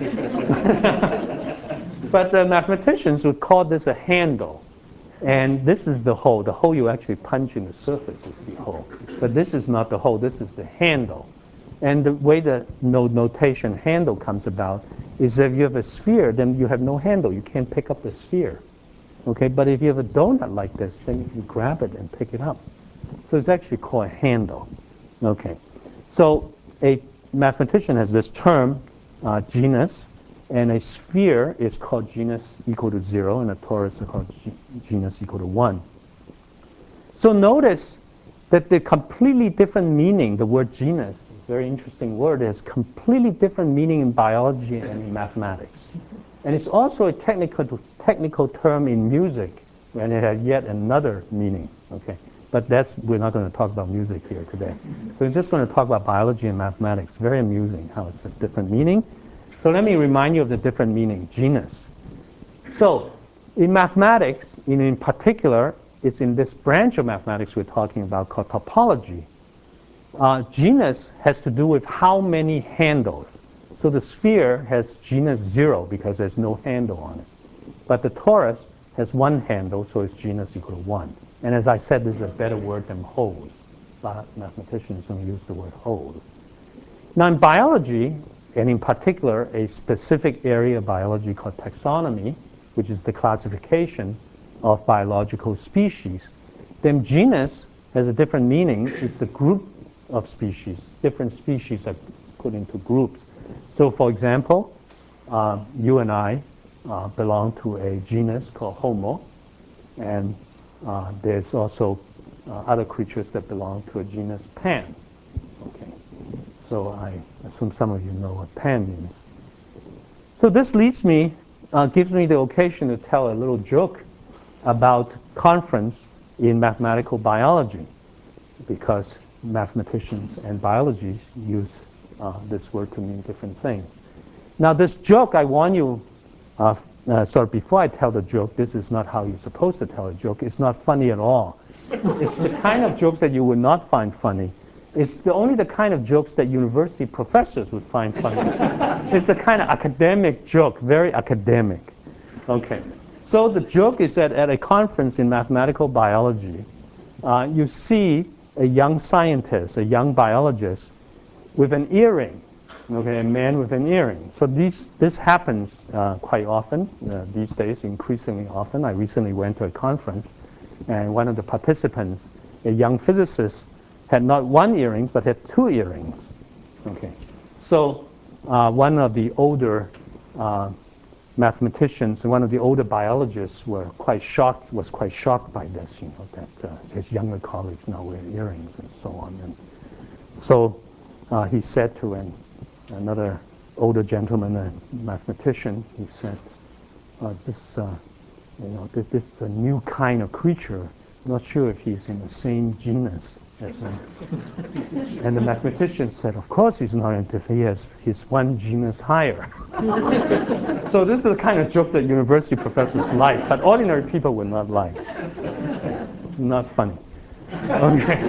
But the mathematicians would call this a handle. And this is the hole. The hole you actually punch in the surface is the hole. But this is not the hole. This is the handle. And the way the no notation handle comes about is if you have a sphere, then you have no handle. You can't pick up the sphere. Okay? But if you have a donut like this, then you can grab it and pick it up. So it's actually called a handle. Okay. So a mathematician has this term, uh, genus, and a sphere is called genus equal to zero, and a torus is called g genus equal to one. So notice that the completely different meaning, the word genus, a very interesting word, has completely different meaning in biology and in mathematics. And it's also a technical, technical term in music, and it has yet another meaning. Okay. But that's, we're not going to talk about music here today. So we're just going to talk about biology and mathematics. Very amusing how it's a different meaning. So let me remind you of the different meaning, genus. So in mathematics, in, in particular, it's in this branch of mathematics we're talking about called topology. Uh, genus has to do with how many handles. So the sphere has genus zero because there's no handle on it. But the torus has one handle, so it's genus equal to one. And as I said, this is a better word than whole. But mathematicians don't use the word whole. Now in biology, and in particular a specific area of biology called taxonomy, which is the classification of biological species, then genus has a different meaning. It's the group of species. Different species are put into groups. So for example, uh, you and I uh, belong to a genus called Homo, and uh, there's also uh, other creatures that belong to a genus Pan. Okay. So I assume some of you know what Pan means. So this leads me, uh, gives me the occasion to tell a little joke about conference in mathematical biology, because mathematicians and biologists use uh, this word to mean different things. Now this joke, I warn you, uh, uh, sort of before I tell the joke, this is not how you're supposed to tell a joke. It's not funny at all. It's the kind of jokes that you would not find funny. It's the, only the kind of jokes that university professors would find funny. It's a kind of academic joke, very academic. Okay. So the joke is that at a conference in mathematical biology, uh, you see a young scientist, a young biologist, with an earring. Okay, a man with an earring. So these, this happens uh, quite often uh, these days, increasingly often. I recently went to a conference, and one of the participants, a young physicist, had not one earring, but had two earrings. Okay, so uh, one of the older uh, mathematicians and one of the older biologists were quite shocked, was quite shocked by this, you know, that uh, his younger colleagues now wear earrings and so on. And so uh, he said to an, another older gentleman, a mathematician, he said, uh, this, uh, you know, this, this is a new kind of creature. I'm not sure if he's in the same genus as him. And the mathematician said, of course he's not, if he has, he's one genus higher. So this is the kind of joke that university professors like, but ordinary people would not like. Not funny. Okay.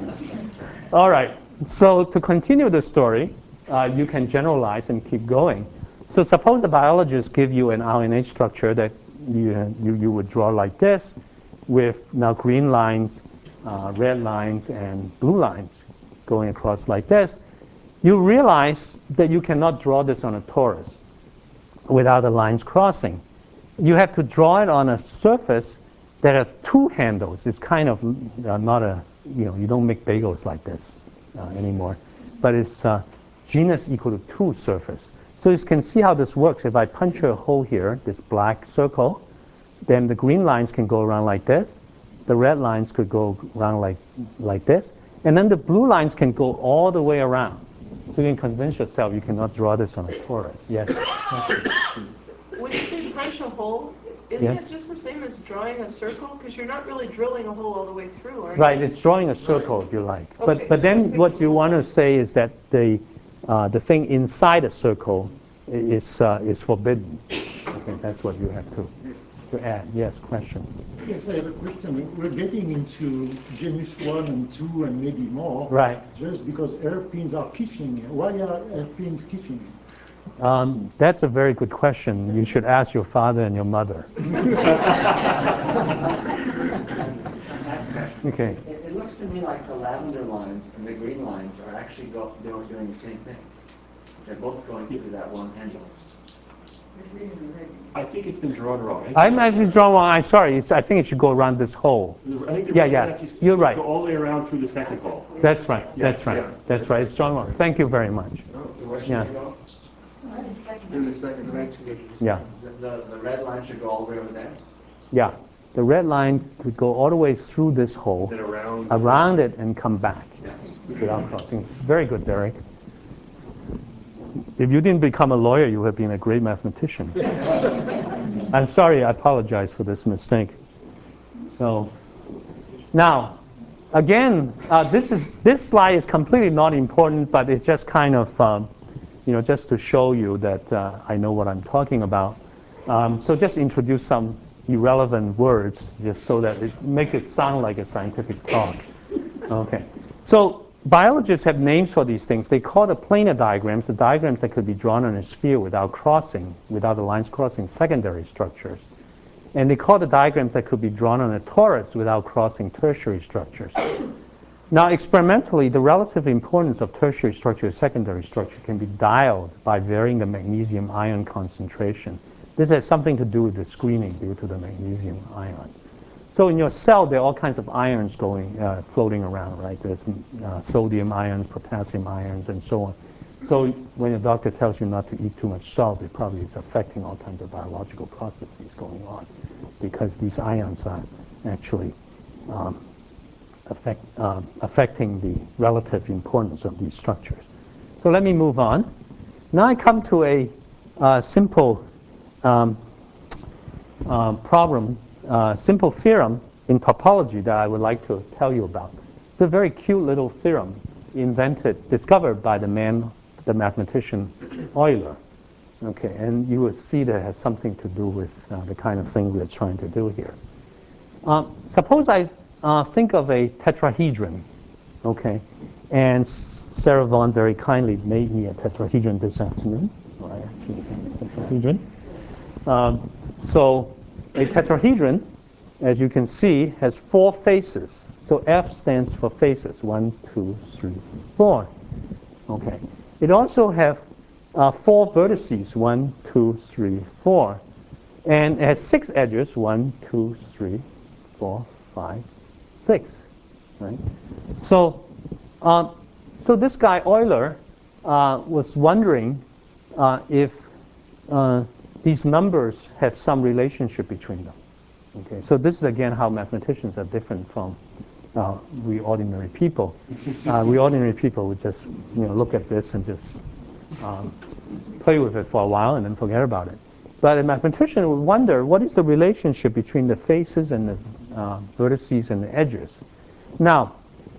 All right. So to continue the story, uh, you can generalize and keep going. So suppose a biologist give you an R N A structure that you, you, you would draw like this, with now green lines, uh, red lines, and blue lines going across like this. You realize that you cannot draw this on a torus without the lines crossing. You have to draw it on a surface that has two handles. It's kind of uh, not a, you know, you don't make bagels like this uh, anymore. But it's uh, genus equal to two surface. So you can see how this works. If I punch a hole here, this black circle, then the green lines can go around like this. The red lines could go around like, like this. And then the blue lines can go all the way around. So you can convince yourself you cannot draw this on a torus. Yes? When you say punch a hole, isn't Yeah. it just the same as drawing a circle? Because you're not really drilling a hole all the way through, are you? Right, it's drawing a circle if you like. Okay. But, but then what you want to say is that the, uh, the thing inside a circle is, uh, is forbidden. Okay, that's what you have to, to add. Yes, question? Yes, I have a question. We're getting into genus one and two and maybe more. Right. Just because hairpins are kissing. Why are hairpins kissing? Um, that's a very good question. You should ask your father and your mother. Okay. It, it looks to me like the lavender lines and the green lines are actually go, they're doing the same thing. They're both going through that one handle. I think it's been drawn wrong. I'm actually drawing one. I'm sorry. It's, I think it should go around this hole. I think the Yeah, red yeah. actually You're right. Go all the way around through the second hole. That's right. Yeah, That's right. yeah. That's right. It's drawn wrong. Thank you very much. So where should Yeah. we go? In the second line. Yeah. The, the, the red line should go all the way over there. Yeah. The red line could go all the way through this hole, Then around. around it, and come back without crossing. Very good, Derek. If you didn't become a lawyer, you would have been a great mathematician. I'm sorry, I apologize for this mistake. So, now, again, uh, this is this slide is completely not important, but it's just kind of, um, you know, just to show you that uh, I know what I'm talking about. Um, so just introduce some irrelevant words, just so that it make it sound like a scientific talk. Okay. So biologists have names for these things. They call the planar diagrams the diagrams that could be drawn on a sphere without crossing, without the lines crossing secondary structures. And they call the diagrams that could be drawn on a torus without crossing tertiary structures. Now, experimentally, the relative importance of tertiary structure or secondary structure can be dialed by varying the magnesium ion concentration. This has something to do with the screening due to the magnesium ion. So in your cell, there are all kinds of ions going, uh, floating around, right? There's uh, sodium ions, potassium ions, and so on. So when a doctor tells you not to eat too much salt, it probably is affecting all kinds of biological processes going on, because these ions are actually um, affect, uh, affecting the relative importance of these structures. So let me move on. Now I come to a uh, simple um, uh, problem, uh, simple theorem in topology that I would like to tell you about. It's a very cute little theorem invented, discovered by the man, the mathematician Euler. Okay, and you will see that it has something to do with uh, the kind of thing we're trying to do here. Uh, suppose I uh, think of a tetrahedron, okay, and Sarah Vaughan very kindly made me a tetrahedron this afternoon. So I actually have a tetrahedron. Um, so a tetrahedron, as you can see, has four faces. So F stands for faces, one, two, three, four. Okay. It also has uh, four vertices, one, two, three, four. And it has six edges, one, two, three, four, five, six. Right? So, uh, so this guy Euler uh, was wondering uh, if uh, these numbers have some relationship between them. Okay, so this is again how mathematicians are different from uh, we ordinary people. Uh, we ordinary people would just you know look at this and just um, play with it for a while and then forget about it. But a mathematician would wonder what is the relationship between the faces and the uh, vertices and the edges. Now,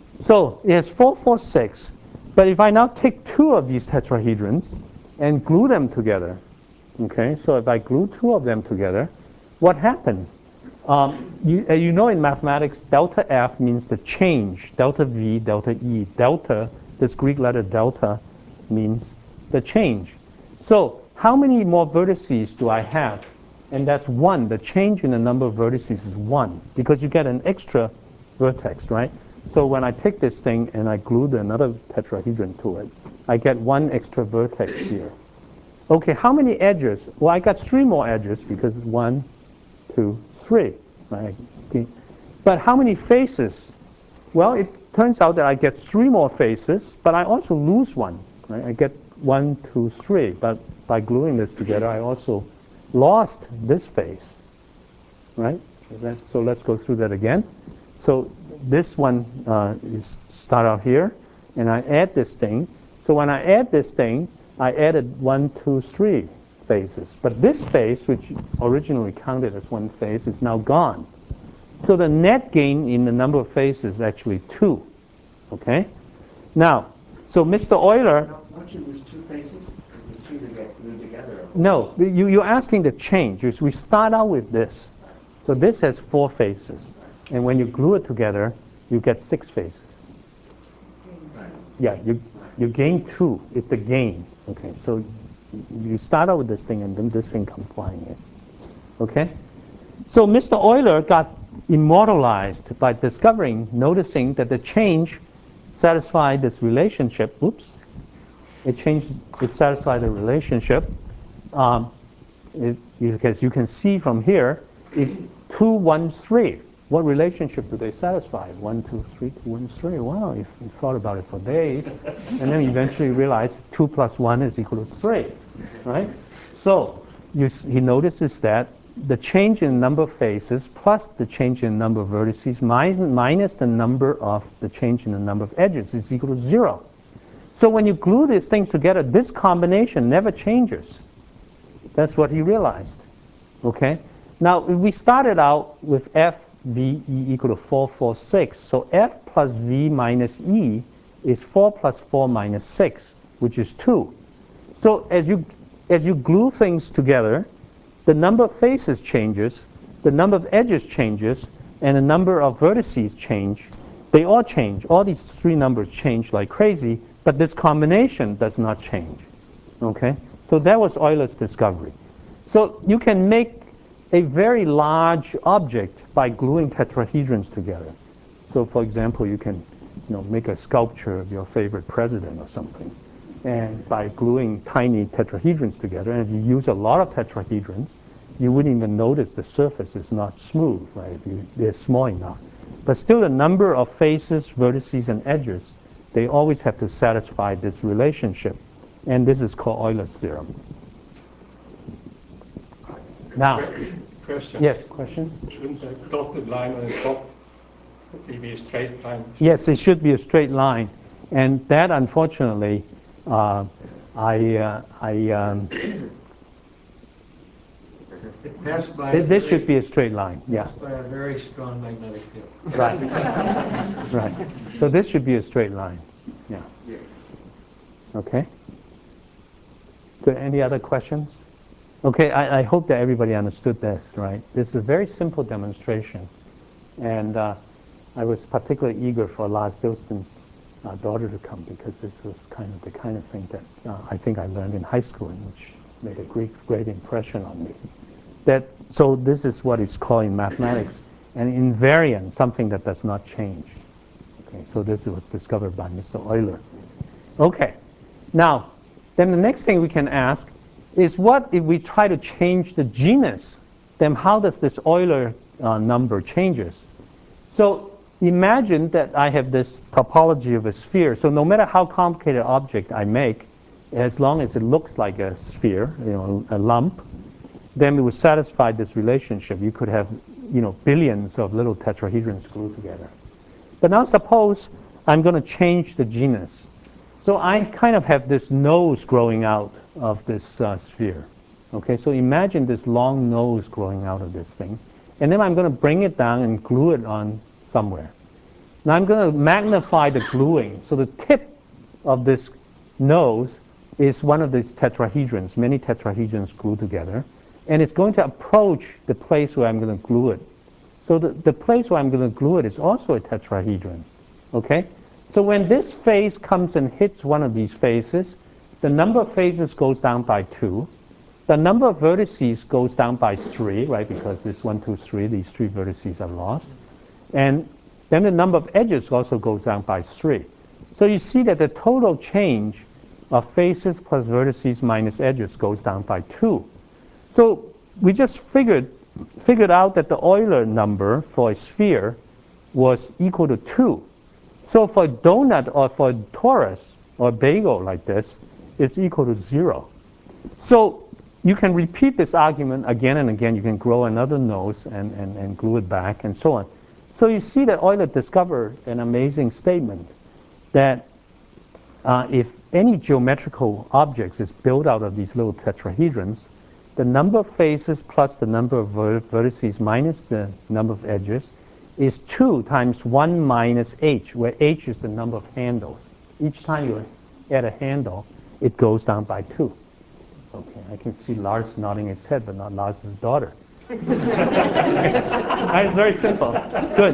so it has four, four, six. But if I now take two of these tetrahedrons and glue them together, okay, so if I glue two of them together, what happens? Um, you, uh, you know in mathematics, delta F means the change, delta V, delta E. Delta, this Greek letter delta, means the change. So how many more vertices do I have? And that's one. The change in the number of vertices is one, because you get an extra vertex, right? So when I take this thing and I glue another tetrahedron to it, I get one extra vertex here. Okay, how many edges? Well, I got three more edges because one, two, three. Right? Okay. But how many faces? Well, it turns out that I get three more faces, but I also lose one. Right? I get one, two, three. But by gluing this together, I also lost this face. right? So, that, so let's go through that again. So this one uh, is start out here, and I add this thing. So when I add this thing, I added one, two, three phases. But this phase, which originally counted as one phase, is now gone. So the net gain in the number of phases is actually two. Okay? Now, so Mister Euler... Don't you lose two phases? Because the two that get glued together... No, you, you're asking the change. We start out with this. So this has four phases. And when you glue it together, you get six phases. Right. Yeah, you, you gain two. It's the gain. Okay, so you start out with this thing, and then this thing comes flying in. Okay? So Mister Euler got immortalized by discovering, noticing that the change satisfied this relationship. Oops. It changed, it satisfied the relationship. Um, it, because you can see from here, if two, one, three, what relationship do they satisfy? One, two, three, two, one, three. Wow, if you thought about it for days, and then eventually realized two plus one is equal to three, right? So you, he notices that the change in number of phases plus the change in number of vertices minus, minus the number of the change in the number of edges is equal to zero. So when you glue these things together, this combination never changes. That's what he realized. Okay? Now, we started out with F V E equal to four, four, six. So F plus V minus E is four plus four minus six, which is two. So as you, as you glue things together, the number of faces changes, the number of edges changes, and the number of vertices change. They all change. All these three numbers change like crazy, but this combination does not change. Okay? So that was Euler's discovery. So you can make a very large object by gluing tetrahedrons together. So for example, you can you know, make a sculpture of your favorite president or something. And by gluing tiny tetrahedrons together, and if you use a lot of tetrahedrons, you wouldn't even notice the surface is not smooth, right? If you, they're small enough. But still the number of faces, vertices, and edges, they always have to satisfy this relationship. And this is called Euler's theorem. Now, question. Yes, question? Shouldn't the dotted line on the top be a straight line? Yes, it should be a straight line. And that, unfortunately, uh, I, uh, I, um, It passed by. th- a this very- should be a straight line, yeah. Passed by a very strong magnetic field. Right. Right. So this should be a straight line, yeah. Yeah. Okay. So any other questions? Okay, I, I hope that everybody understood this, right? This is a very simple demonstration. And uh, I was particularly eager for Lars Bilston's uh, daughter to come because this was kind of the kind of thing that uh, I think I learned in high school and which made a great, great impression on me. That, so this is what is called in mathematics an invariant, something that does not change. Okay, so this was discovered by Mister Euler. Okay, now, then the next thing we can ask is what if we try to change the genus? Then how does this Euler uh, number changes? So imagine that I have this topology of a sphere. So no matter how complicated object I make, as long as it looks like a sphere, you know, a lump, then it would satisfy this relationship. You could have, you know, billions of little tetrahedrons glued together. But now suppose I'm going to change the genus. So I kind of have this nose growing out of this uh, sphere. Okay, so imagine this long nose growing out of this thing. And then I'm going to bring it down and glue it on somewhere. Now I'm going to magnify the gluing. So the tip of this nose is one of these tetrahedrons, many tetrahedrons glued together. And it's going to approach the place where I'm going to glue it. So the, the place where I'm going to glue it is also a tetrahedron. Okay? So when this phase comes and hits one of these faces, the number of phases goes down by two. The number of vertices goes down by three, right? Because this one, two, three, these three vertices are lost. And then the number of edges also goes down by three. So you see that the total change of faces plus vertices minus edges goes down by two. So we just figured, figured out that the Euler number for a sphere was equal to two. So for a donut or for a torus or a bagel like this, it's equal to zero. So you can repeat this argument again and again. You can grow another nose and, and, and glue it back and so on. So you see that Euler discovered an amazing statement that uh, if any geometrical objects is built out of these little tetrahedrons, the number of faces plus the number of ver vertices minus the number of edges is two times one minus h, where h is the number of handles. Each time you add a handle, it goes down by two. Okay, I can see Lars nodding his head, but not Lars's daughter. It's very simple. Good.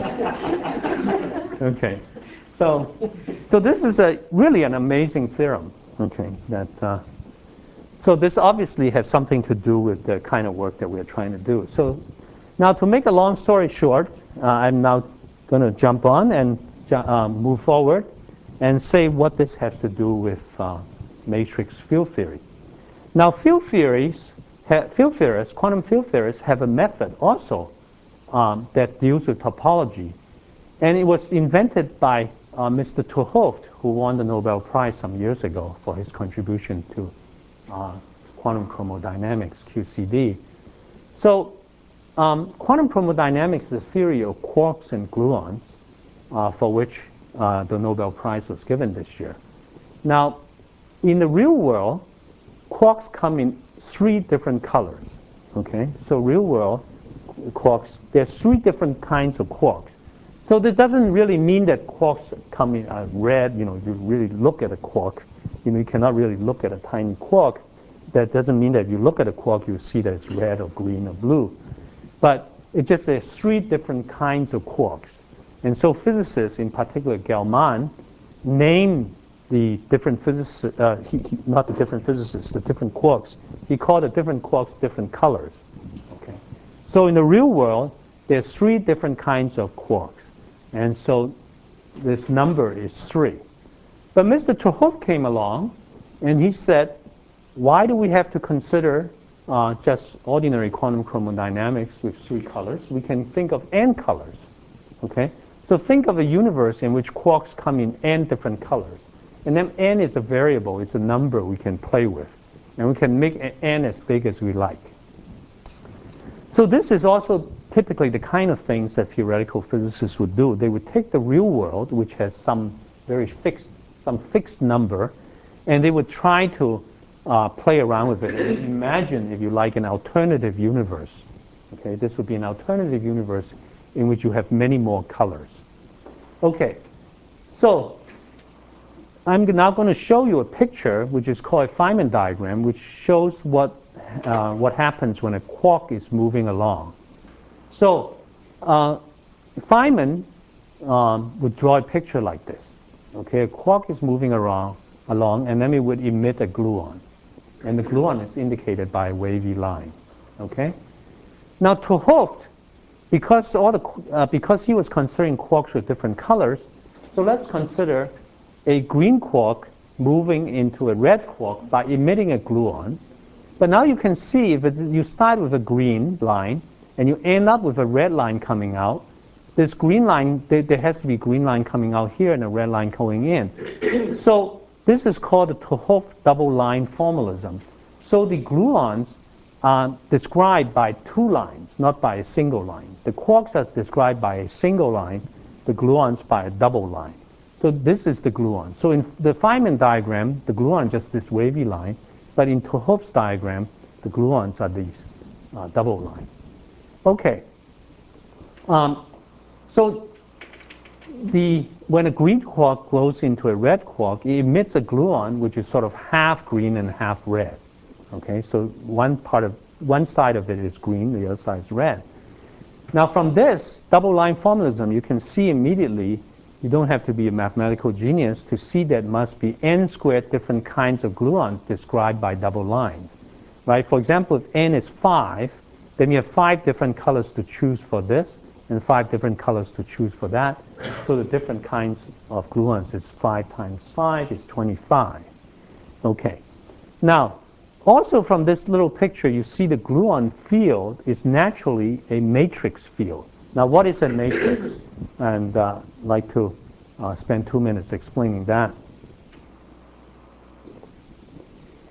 Okay. So, so this is a really an amazing theorem. Okay. That. Uh, so this obviously has something to do with the kind of work that we're trying to do. So, now to make a long story short, uh, I'm now going to jump on and uh, move forward and say what this has to do with uh, matrix field theory. Now, field theories, field theorists, quantum field theorists have a method also um, that deals with topology. And it was invented by uh, Mister 't Hooft, who won the Nobel Prize some years ago for his contribution to uh, quantum chromodynamics, Q C D. So um, quantum chromodynamics is the theory of quarks and gluons, uh, for which uh, the Nobel Prize was given this year. Now, in the real world, quarks come in three different colors. Okay, so real world quarks, there's three different kinds of quarks. So that doesn't really mean that quarks come in uh, red. You know, if you really look at a quark, you know, you cannot really look at a tiny quark. That doesn't mean that if you look at a quark, you see that it's red or green or blue. But it just there's three different kinds of quarks. And so physicists, in particular Gell-Mann, name the different physicists, uh, he, he, not the different physicists, the different quarks. He called the different quarks different colors. Okay. So in the real world, there's three different kinds of quarks. And so this number is three. But Mister 't Hooft came along, and he said, why do we have to consider uh, just ordinary quantum chromodynamics with three colors? We can think of n colors. Okay? So think of a universe in which quarks come in n different colors. And then n is a variable. It's a number we can play with. And we can make n as big as we like. So this is also typically the kind of things that theoretical physicists would do. They would take the real world, which has some very fixed, some fixed number, and they would try to uh, play around with it. And imagine, if you like, an alternative universe. Okay, this would be an alternative universe in which you have many more colors. Okay, so I'm now going to show you a picture which is called a Feynman diagram, which shows what uh, what happens when a quark is moving along. So uh, Feynman um, would draw a picture like this. Okay, a quark is moving around along, and then it would emit a gluon, and the gluon is indicated by a wavy line. Okay. Now 't Hooft, because all the uh, because he was considering quarks with different colors, so let's consider a green quark moving into a red quark by emitting a gluon. But now you can see if it, you start with a green line and you end up with a red line coming out, this green line, there, there has to be a green line coming out here and a red line going in. So this is called the 't Hooft double line formalism. So the gluons are described by two lines, not by a single line. The quarks are described by a single line, the gluons by a double line. So this is the gluon. So in the Feynman diagram, the gluon is just this wavy line, but in 't Hooft's diagram, the gluons are these uh, double lines. Okay. Um, so the when a green quark goes into a red quark, it emits a gluon which is sort of half green and half red. Okay, so one part of one side of it is green, the other side is red. Now from this double line formalism, you can see immediately, you don't have to be a mathematical genius to see that must be n squared different kinds of gluons described by double lines. Right? For example, if n is five, then you have five different colors to choose for this and five different colors to choose for that. So the different kinds of gluons is five times five is twenty-five. Okay. Now, also from this little picture, you see the gluon field is naturally a matrix field. Now, what is a matrix? And uh, I'd like to uh, spend two minutes explaining that.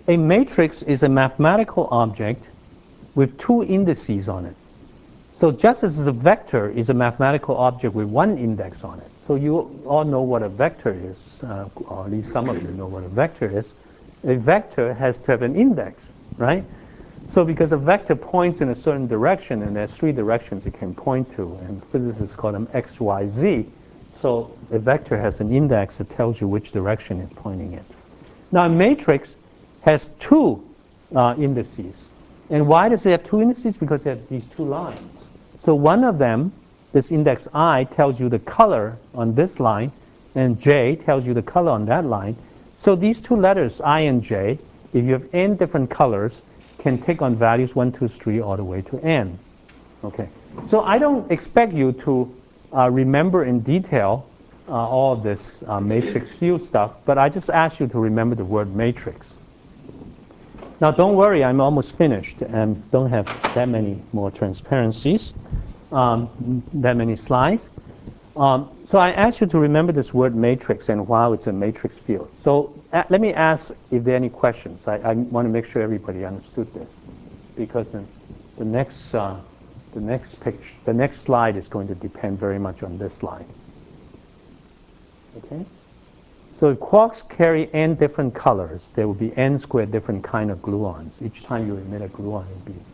a matrix is a mathematical object with two indices on it. So just as a vector is a mathematical object with one index on it. So you all know what a vector is, uh, or at least some of you know what a vector is. A vector has to have an index, right? So because a vector points in a certain direction, and there's three directions it can point to, and physicists call them x, y, z. So a vector has an index that tells you which direction it's pointing in. Now a matrix has two uh, indices. And why does it have two indices? Because it has these two lines. So one of them, this index I, tells you the color on this line, and j tells you the color on that line. So these two letters, I and j, if you have n different colors, can take on values one, two, three, all the way to n. Okay. So I don't expect you to uh, remember in detail uh, all of this uh, matrix field stuff, but I just ask you to remember the word matrix. Now don't worry, I'm almost finished and don't have that many more transparencies, um, that many slides. Um, so I ask you to remember this word matrix and why it's a matrix field. So uh, let me ask if there are any questions. I, I want to make sure everybody understood this, because the, the next uh, the next picture, the next slide is going to depend very much on this slide. Okay. So if quarks carry n different colors, there will be n squared different kind of gluons. Each time you emit a gluon, it will be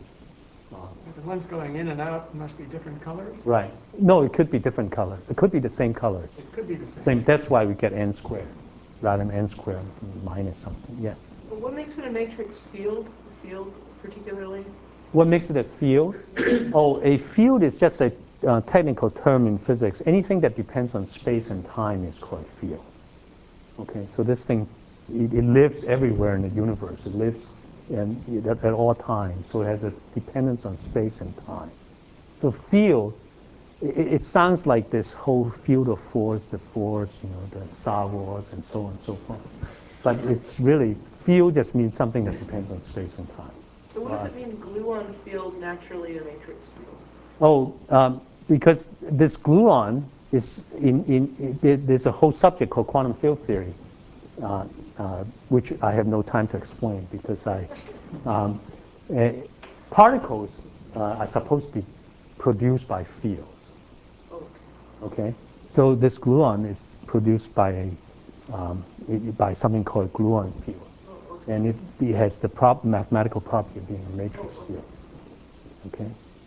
The ones going in and out must be different colors? right. No, it could be different colors. It could be the same colors. It could be the same. Same. That's why we get n squared rather than n squared minus something. Yes. But what makes it a matrix field? A field particularly? What makes it a field? Oh, a field is just a uh, technical term in physics. Anything that depends on space and time is called a field. Okay, so this thing, it, it lives everywhere in the universe. It lives in, at, at all times. So it has a dependence on space and time. So field, it, it sounds like this whole field of force, the force, you know, the Star Wars, and so on and so forth. But it's really, field just means something that depends on space and time. So what does it mean, gluon field naturally a matrix field? Oh, um, because this gluon is in, in, in, there's a whole subject called quantum field theory, uh, uh, which I have no time to explain because I, um, uh, particles uh, are supposed to be produced by fields. Oh, okay. Okay, so this gluon is produced by a um, it, by something called a gluon field, Oh, okay. and it, it has the prop mathematical property of being a matrix field. Okay.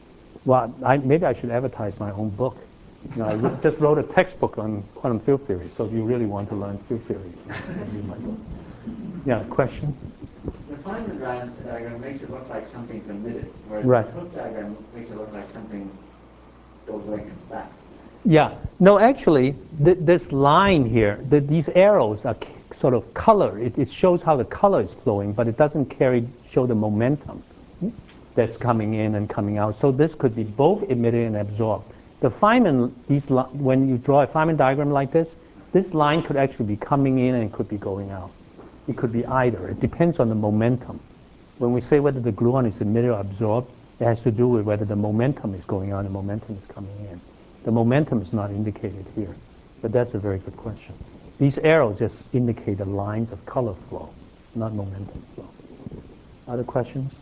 Well, I, maybe I should advertise my own book. You know, I w- just wrote a textbook on quantum field theory, so if you really want to learn field theory, read my book. Yeah, question? The Feynman diagram makes it look like something's emitted, whereas Right. the Hook diagram makes it look like something goes away and comes back. Yeah. No, actually, th- this line here, th- these arrows are c- sort of color. It, it shows how the color is flowing, but it doesn't carry show the momentum that's coming in and coming out. So this could be both emitted and absorbed. The Feynman, these li- when you draw a Feynman diagram like this, this line could actually be coming in and it could be going out. It could be either. It depends on the momentum. When we say whether the gluon is emitted or absorbed, it has to do with whether the momentum is going on and the momentum is coming in. The momentum is not indicated here, but that's a very good question. These arrows just indicate the lines of color flow, not momentum flow. Other questions?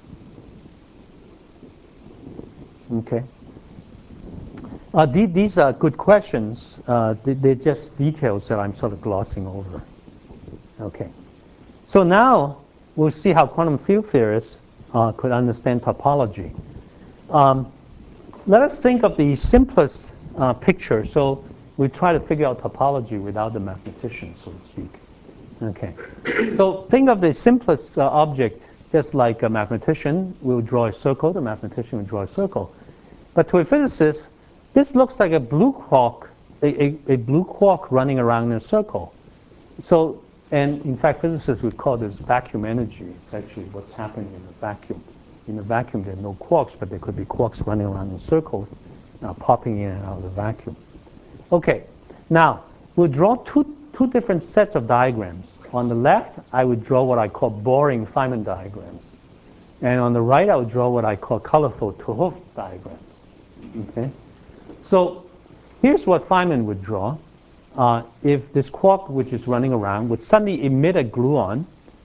Okay. Uh, the, these are good questions. Uh, they, they're just details that I'm sort of glossing over. Okay. So now we'll see how quantum field theorists uh, could understand topology. Um, let us think of the simplest uh, picture. So we try to figure out topology without the mathematician, so to speak. Okay. So think of the simplest uh, object, just like a mathematician will draw a circle, the mathematician will draw a circle. But to a physicist, this looks like a blue quark, a, a, a blue quark running around in a circle. So, and in fact, physicists would call this vacuum energy. It's actually what's happening in the vacuum. In the vacuum, there are no quarks, but there could be quarks running around in circles, uh, popping in and out of the vacuum. Okay, now we'll draw two, two different sets of diagrams. On the left, I would draw what I call boring Feynman diagrams. And on the right, I would draw what I call colorful 't Hooft diagrams. Okay? So here's what Feynman would draw. Uh, if this quark, which is running around, would suddenly emit a gluon,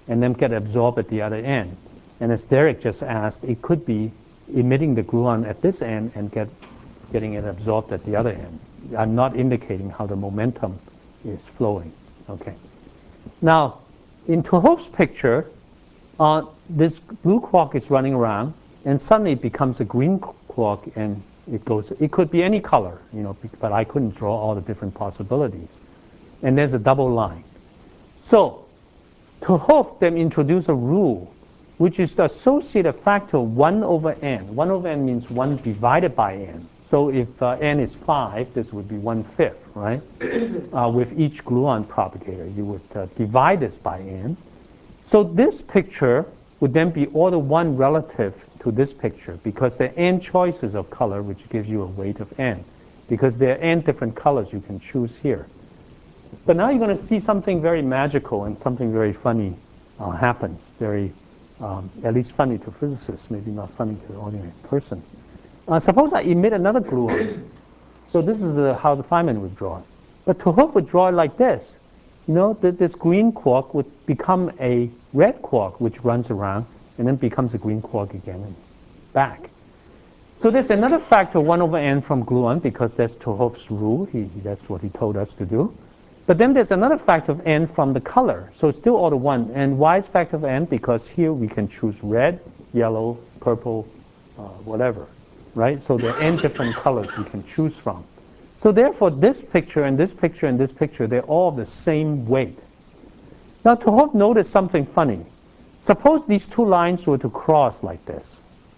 and then get absorbed at the other end. And as Derek just asked, it could be emitting the gluon at this end and get, getting it absorbed at the other end. I'm not indicating how the momentum is flowing. Okay. Now, in T' Hooft's picture, uh, this blue quark is running around, and suddenly it becomes a green quark, and it goes. It could be any color, you know, but I couldn't draw all the different possibilities. And there's a double line. So, T' Hooft then introduced a rule, which is the associated factor one over n. one over n means one divided by n. So if uh, n is five, this would be one fifth, right? uh, with each gluon propagator, you would uh, divide this by n. So this picture would then be order one relative to this picture, because there are n choices of color, which gives you a weight of n, because there are n different colors you can choose here. But now you're going to see something very magical and something very funny uh, happens. Very, um, at least funny to physicists, maybe not funny to the ordinary person. Uh, suppose I emit another gluon. So this is uh, how the Feynman would draw it. But T' Hooft would draw it like this. You know, that this green quark would become a red quark, which runs around, and then becomes a green quark again and back. So there's another factor, one over n from gluon, because that's T' Hooft's rule. He, that's what he told us to do. But then there's another factor of n from the color. So it's still order one. And why is factor of n? Because here we can choose red, yellow, purple, uh, whatever. Right? So there are n different colors we can choose from. So therefore, this picture and this picture and this picture, they're all the same weight. Now, T' Hooft noticed something funny. Suppose these two lines were to cross like this.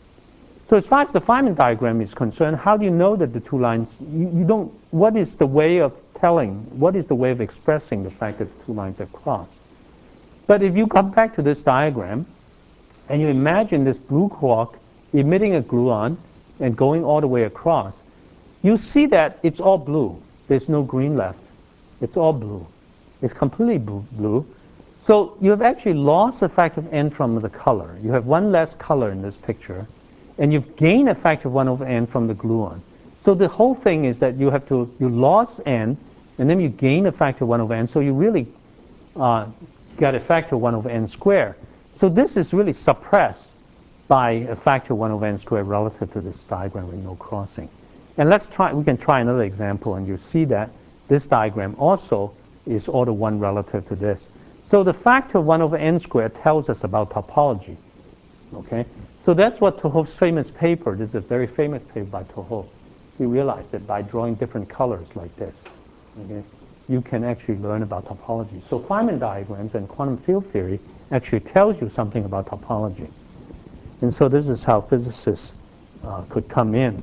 So as far as the Feynman diagram is concerned, how do you know that the two lines, you, you don't, what is the way of telling, what is the way of expressing the fact that the two lines have crossed? But if you come back to this diagram, and you imagine this blue quark emitting a gluon and going all the way across, you see that it's all blue. There's no green left. It's all blue. It's completely blue. So you have actually lost a factor of n from the color. You have one less color in this picture, and you've gained a factor of one over n from the gluon. So the whole thing is that you have to, you lost n, and then you gain a factor of one over n, so you really uh, got a factor of one over n squared. So this is really suppressed by a factor of one over n squared relative to this diagram with no crossing. And let's try, we can try another example, and you see that this diagram also is order one relative to this. So the factor of one over n squared tells us about topology. Okay? So that's what T' Hooft's famous paper, this is a very famous paper by T' Hooft. He realized that by drawing different colors like this, okay, you can actually learn about topology. So Feynman diagrams and quantum field theory actually tells you something about topology. And so this is how physicists uh, could come in.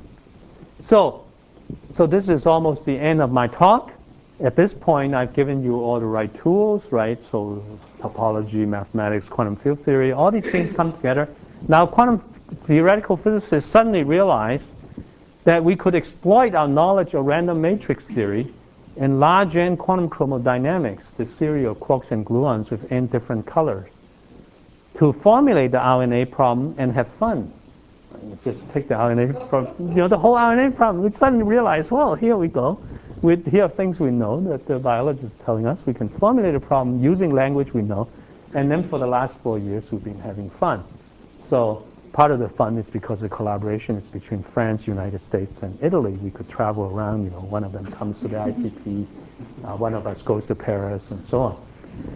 So, so this is almost the end of my talk. At this point, I've given you all the right tools, right? So topology, mathematics, quantum field theory, all these things come together. Now, quantum theoretical physicists suddenly realized that we could exploit our knowledge of random matrix theory and large N quantum chromodynamics, the theory of quarks and gluons with N different colors, to formulate the R N A problem and have fun. Just take the R N A problem, you know, the whole R N A problem. We suddenly realize, well, here we go. We, here are things we know that the biologists are telling us. We can formulate a problem using language we know. And then for the last four years, we've been having fun. So part of the fun is because the collaboration is between France, United States, and Italy. We could travel around. You know, one of them comes to the I T P, uh, one of us goes to Paris, and so on.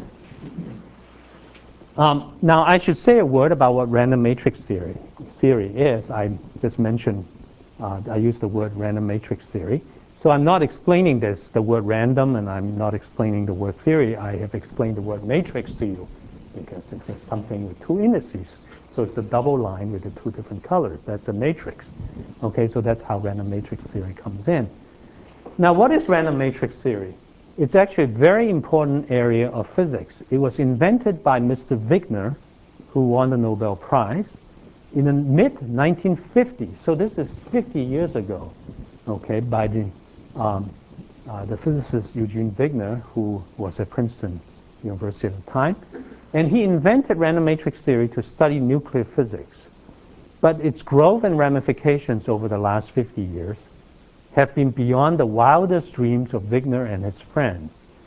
Um, now, I should say a word about what random matrix theory theory is. I just mentioned, uh, I used the word random matrix theory. So I'm not explaining this, the word random, and I'm not explaining the word theory. I have explained the word matrix to you because it's something with two indices. So it's a double line with the two different colors. That's a matrix. Okay, so that's how random matrix theory comes in. Now, what is random matrix theory? It's actually a very important area of physics. It was invented by Mister Wigner, who won the Nobel Prize, in the mid nineteen fifties. So this is fifty years ago, okay, by the, um, uh, the physicist Eugene Wigner, who was at Princeton University at the time. And he invented random matrix theory to study nuclear physics. But its growth and ramifications over the last fifty years have been beyond the wildest dreams of Wigner and his friends.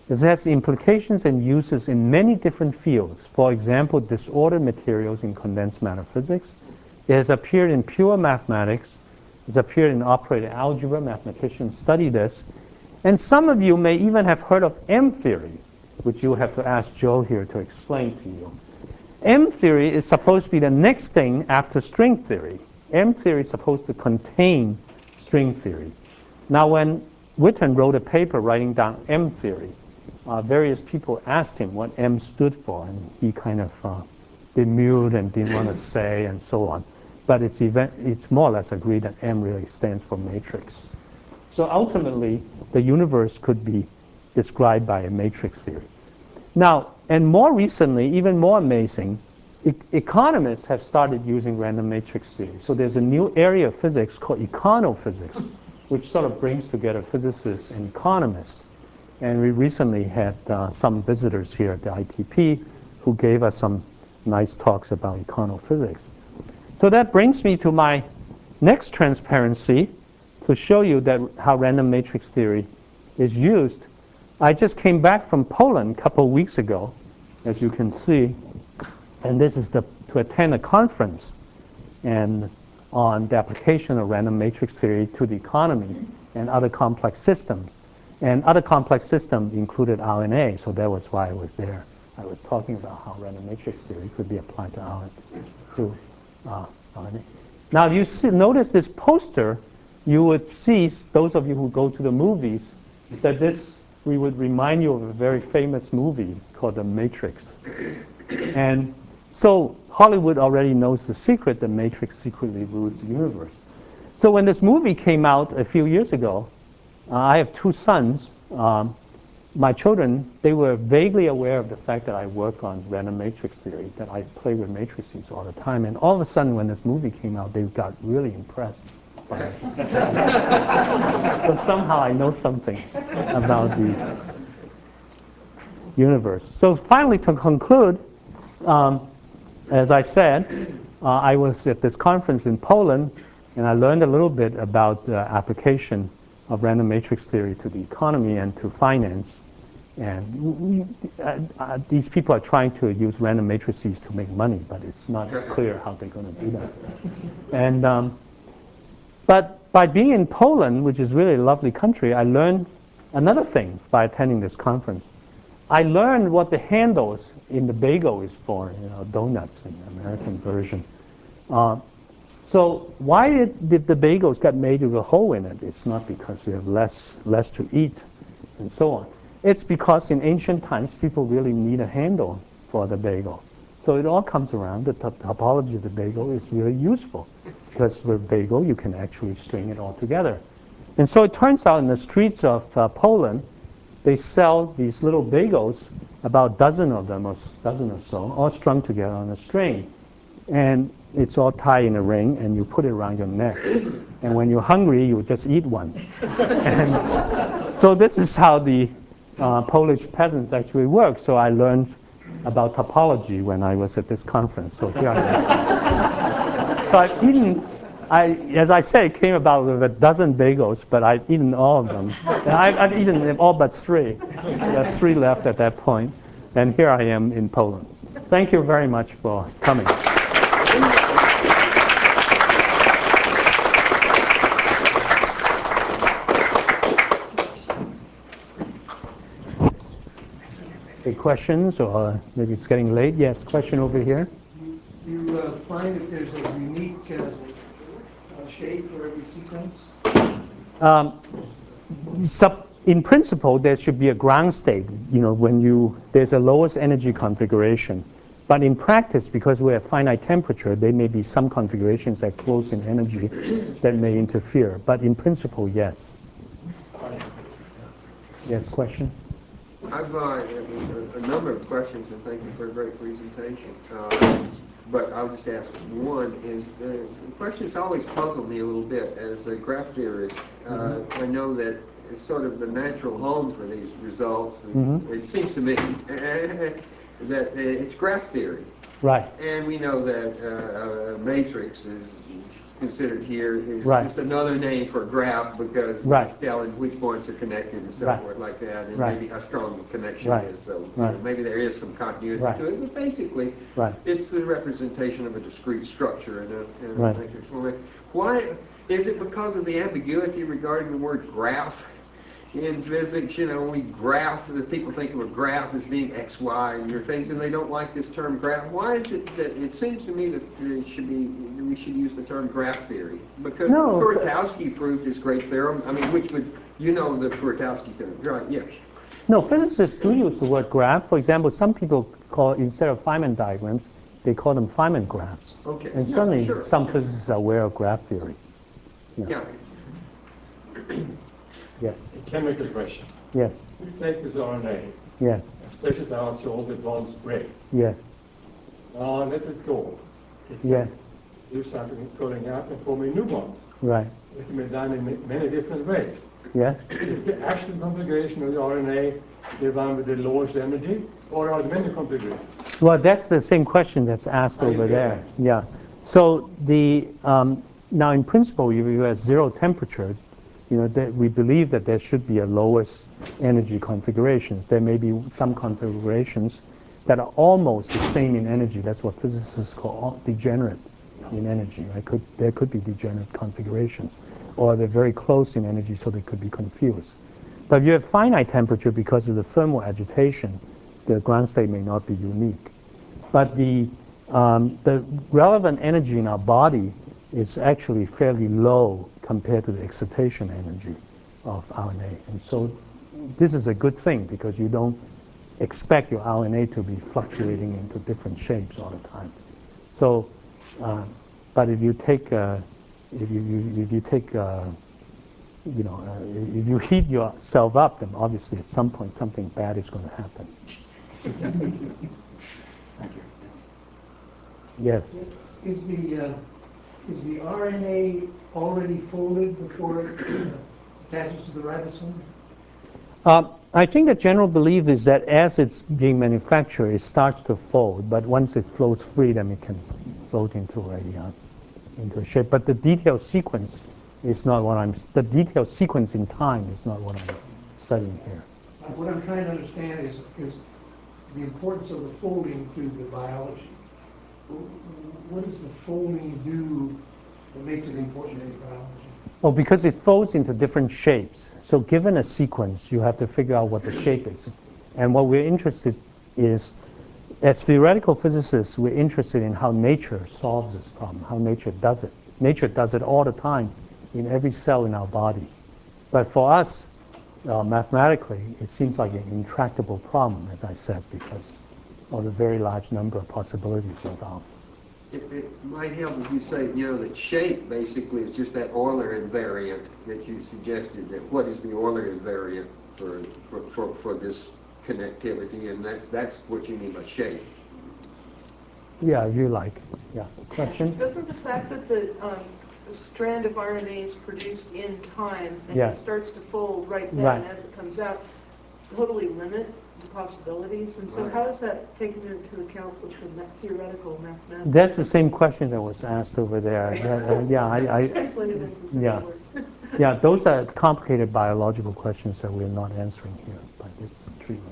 It has implications and uses in many different fields. For example, disordered materials in condensed matter physics. It has appeared in pure mathematics. It's appeared in operator algebra. Mathematicians study this. And some of you may even have heard of M theory, which you'll have to ask Joe here to explain to you. M theory is supposed to be the next thing after string theory. M theory is supposed to contain string theory. Now, when Witten wrote a paper writing down M theory, uh, various people asked him what M stood for, and he kind of uh, demurred and didn't want to say, and so on. But it's, event, it's more or less agreed that M really stands for matrix. So ultimately, the universe could be described by a matrix theory. Now, and more recently, even more amazing, e economists have started using random matrix theory. So there's a new area of physics called econophysics, which sort of brings together physicists and economists. And we recently had uh, some visitors here at the I T P who gave us some nice talks about econophysics. So that brings me to my next transparency to show you that how random matrix theory is used. I just came back from Poland a couple of weeks ago, as you can see, and this is the, to attend a conference and on the application of random matrix theory to the economy and other complex systems. And other complex systems included R N A, so that was why I was there. I was talking about how random matrix theory could be applied to R N A. To, uh, R N A. Now, if you see, notice this poster, you would see, those of you who go to the movies, that this, we would remind you of a very famous movie called The Matrix. And so Hollywood already knows the secret, the Matrix secretly rules the universe. So when this movie came out a few years ago, uh, I have two sons. Um, my children, they were vaguely aware of the fact that I work on random matrix theory, that I play with matrices all the time. And all of a sudden, when this movie came out, they got really impressed by it. So somehow I know something about the universe. So finally, to conclude, um, as I said, uh, I was at this conference in Poland, and I learned a little bit about the application of random matrix theory to the economy and to finance. And uh, uh, these people are trying to use random matrices to make money, but it's not clear how they're going to do that. And um, but by being in Poland, which is really a lovely country, I learned another thing by attending this conference. I learned what the handles in the bagel is for, you know, donuts in the American version. Uh, so why did, did the bagels get made with a hole in it? It's not because we have less, less to eat and so on. It's because in ancient times, people really need a handle for the bagel. So it all comes around. The top topology of the bagel is really useful because with bagel, you can actually string it all together. And so it turns out in the streets of uh, Poland, they sell these little bagels, about a dozen of them, or a dozen or so, all strung together on a string. And it's all tied in a ring, and you put it around your neck. And when you're hungry, you just eat one. And so this is how the uh, Polish peasants actually work. So I learned about topology when I was at this conference. So here I am. So I've eaten, I, as I said, it came about with a dozen bagels, but I've eaten all of them. And I've, I've eaten them all but three. There's three left at that point. And here I am in Poland. Thank you very much for coming. Any questions, or maybe it's getting late? Yes, question over here. You, you uh, find that there's a unique uh, uh, shape for every sequence? Um, sub, in principle, there should be a ground state. You know, when you there's a lowest energy configuration, but in practice, because we're at finite temperature, there may be some configurations that close in energy that may interfere. But in principle, yes. Yes, question. I've uh, a, a number of questions, and thank you for a great presentation. Uh, but I'll just ask one. Is the, the question that's always puzzled me a little bit as a graph theorist. Uh, mm-hmm. I know that it's sort of the natural home for these results. Mm-hmm. It seems to me that it's graph theory. Right. And we know that uh, a matrix is considered here is Right. just another name for a graph because we're Right. just telling which points are connected and so Right. forth like that, and Right. maybe how strong the connection Right. is. So you Right. know, maybe there is some continuity Right. to it, but basically, Right. it's the representation of a discrete structure in a, in a Right. matrix format. Why is it because of the ambiguity regarding the word graph? In physics, you know, we graph, the people think of a graph as being X, Y, and your things, and they don't like this term graph. Why is it that, it seems to me that it should be, we should use the term graph theory? Because No. Kuratowski proved his great theorem, I mean, which would, you know the Kuratowski theorem, right, yes. No, physicists do use the word graph. For example, some people call, instead of Feynman diagrams, they call them Feynman graphs. Okay. And Yeah, certainly sure. some physicists are aware of graph theory. Yeah. Yes, A chemical question. yes, You take this R N A, yes, and stretch it out so all the bonds break. yes, Now let it go. It can yes, do something, going out and forming new bonds. right, It can be done in ma- many different ways. yes. Is the actual configuration of the R N A the one with the lowest energy, or are there many configurations? Well, that's the same question that's asked I over get there. Yeah. So the um, now in principle, if you have zero temperature, you know, that we believe that there should be a lowest energy configurations. There may be some configurations that are almost the same in energy. That's what physicists call degenerate in energy. Right? Could, there could be degenerate configurations, or they're very close in energy, so they could be confused. But if you have finite temperature because of the thermal agitation, the ground state may not be unique. But the, um, the relevant energy in our body is actually fairly low compared to the excitation energy of R N A. And so this is a good thing because you don't expect your R N A to be fluctuating into different shapes all the time. So, uh, but if you take, uh, if you, you, if you take, uh, you know, uh, if you heat yourself up, then obviously at some point something bad is going to happen. Thank you. Yes. Is the, uh, is the R N A already folded before it uh, attaches to the ribosome? Um, I think the general belief is that as it's being manufactured, it starts to fold, but once it floats free, then it can float into a, uh, into a shape. But the detailed sequence is not what I'm, the detailed sequence in time is not what I'm studying here. Uh, What I'm trying to understand is, is the importance of the folding to the biology. What does the folding do that makes it important in biology? Oh, because it folds into different shapes. So given a sequence, you have to figure out what the shape is. And what we're interested is, as theoretical physicists, we're interested in how nature solves this problem, how nature does it. Nature does it all the time in every cell in our body. But for us, uh, mathematically, it seems like an intractable problem, as I said, because of the very large number of possibilities involved. It, it might help if you say, you know, that shape basically is just that Euler invariant that you suggested, that what is the Euler invariant for, for, for, for this connectivity, and that's, that's what you mean by shape. Yeah, if you like. Yeah. Question? Doesn't the fact that the, um, the strand of R N A is produced in time and Yeah. it starts to fold right then Right. as it comes out totally limit the possibilities? And so Right. how is that taken into account with the ma- theoretical mathematics? That's the same question that was asked over there. Yeah, uh, yeah, I, I, Translated into simple yeah. words. yeah, those are complicated biological questions that we're not answering here by this treatment.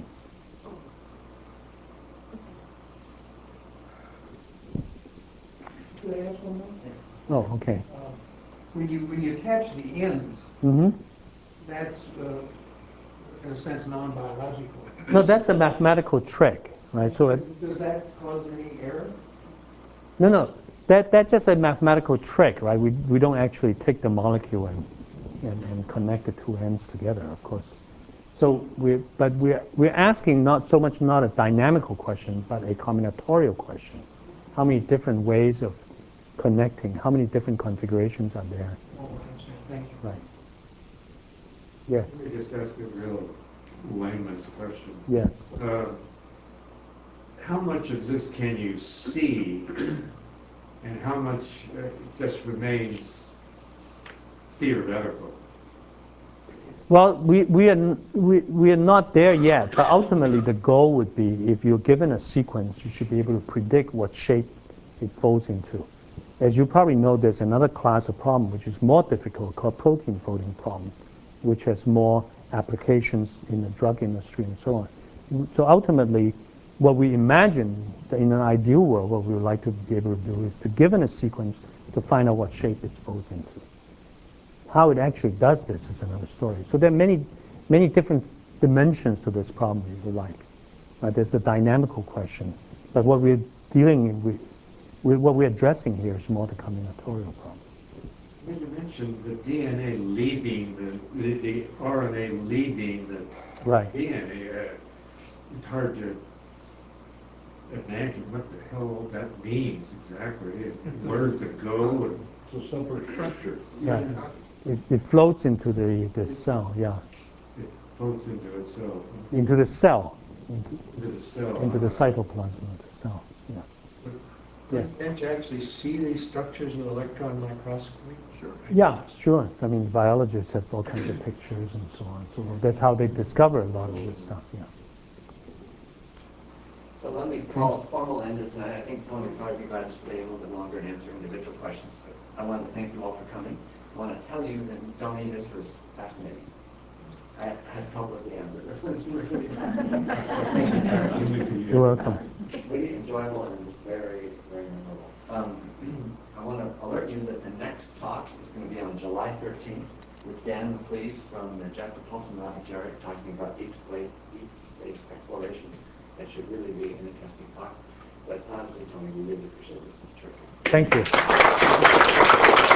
Could I ask one more? Oh, okay. Um, When you, when you attach the ends, Mm-hmm. that's, uh, in a sense, non-biological. No, that's a mathematical trick, right? So it, Does that cause any error? no, no, that that's just a mathematical trick, right? We we don't actually take the molecule and and, and connect the two ends together, of course. So we, but we're we're asking not so much not a dynamical question, but a combinatorial question. How many different ways of connecting? How many different configurations are there? Oh, I understand. Thank you. Right. Yes. Let me just ask a real layman's question. Yes. Uh, How much of this can you see, and how much uh, just remains theoretical? Well, we, we, are, we, we are not there yet, but ultimately the goal would be if you're given a sequence, you should be able to predict what shape it folds into. as you probably know, there's another class of problem which is more difficult called protein folding problem, which has more applications in the drug industry and so on. So ultimately, what we imagine in an ideal world, what we would like to be able to do is to, given a sequence, to find out what shape it folds into. How it actually does this is another story. So there are many, many different dimensions to this problem, if you like. Uh, there's the dynamical question, but what we're dealing with, with, what we're addressing here is more the combinatorial problem. When you mentioned the D N A leaving the, the, the R N A leaving the right. D N A, uh, it's hard to imagine what the hell that means exactly. Where does it go? And So some sort of structure. Right. It, it floats into the, the cell, yeah. it floats into itself, Into the cell, into the cell. into the cytoplasm of the cell, yeah. Yes. Can't you actually see these structures in an electron microscopy? Sure. Yeah, sure. I mean, biologists have all kinds of pictures and so on. So that's how they discover a lot of this stuff, yeah. So let me call a formal end of tonight. I think Tony would probably be glad to stay a little bit longer and answer individual questions, but I want to thank you all for coming. I want to tell you that, Tony, this was fascinating. I had trouble at the end, but it was really fascinating. Thank you very much. You're welcome. Really enjoyable and just very, very memorable. Um, I want to alert you that the next talk is going to be on July thirteenth with Dan McLeese from the Jet Propulsion Laboratory talking about deep space, deep space exploration. That should really be an interesting talk. But honestly, Tony, we really appreciate this. Thank you.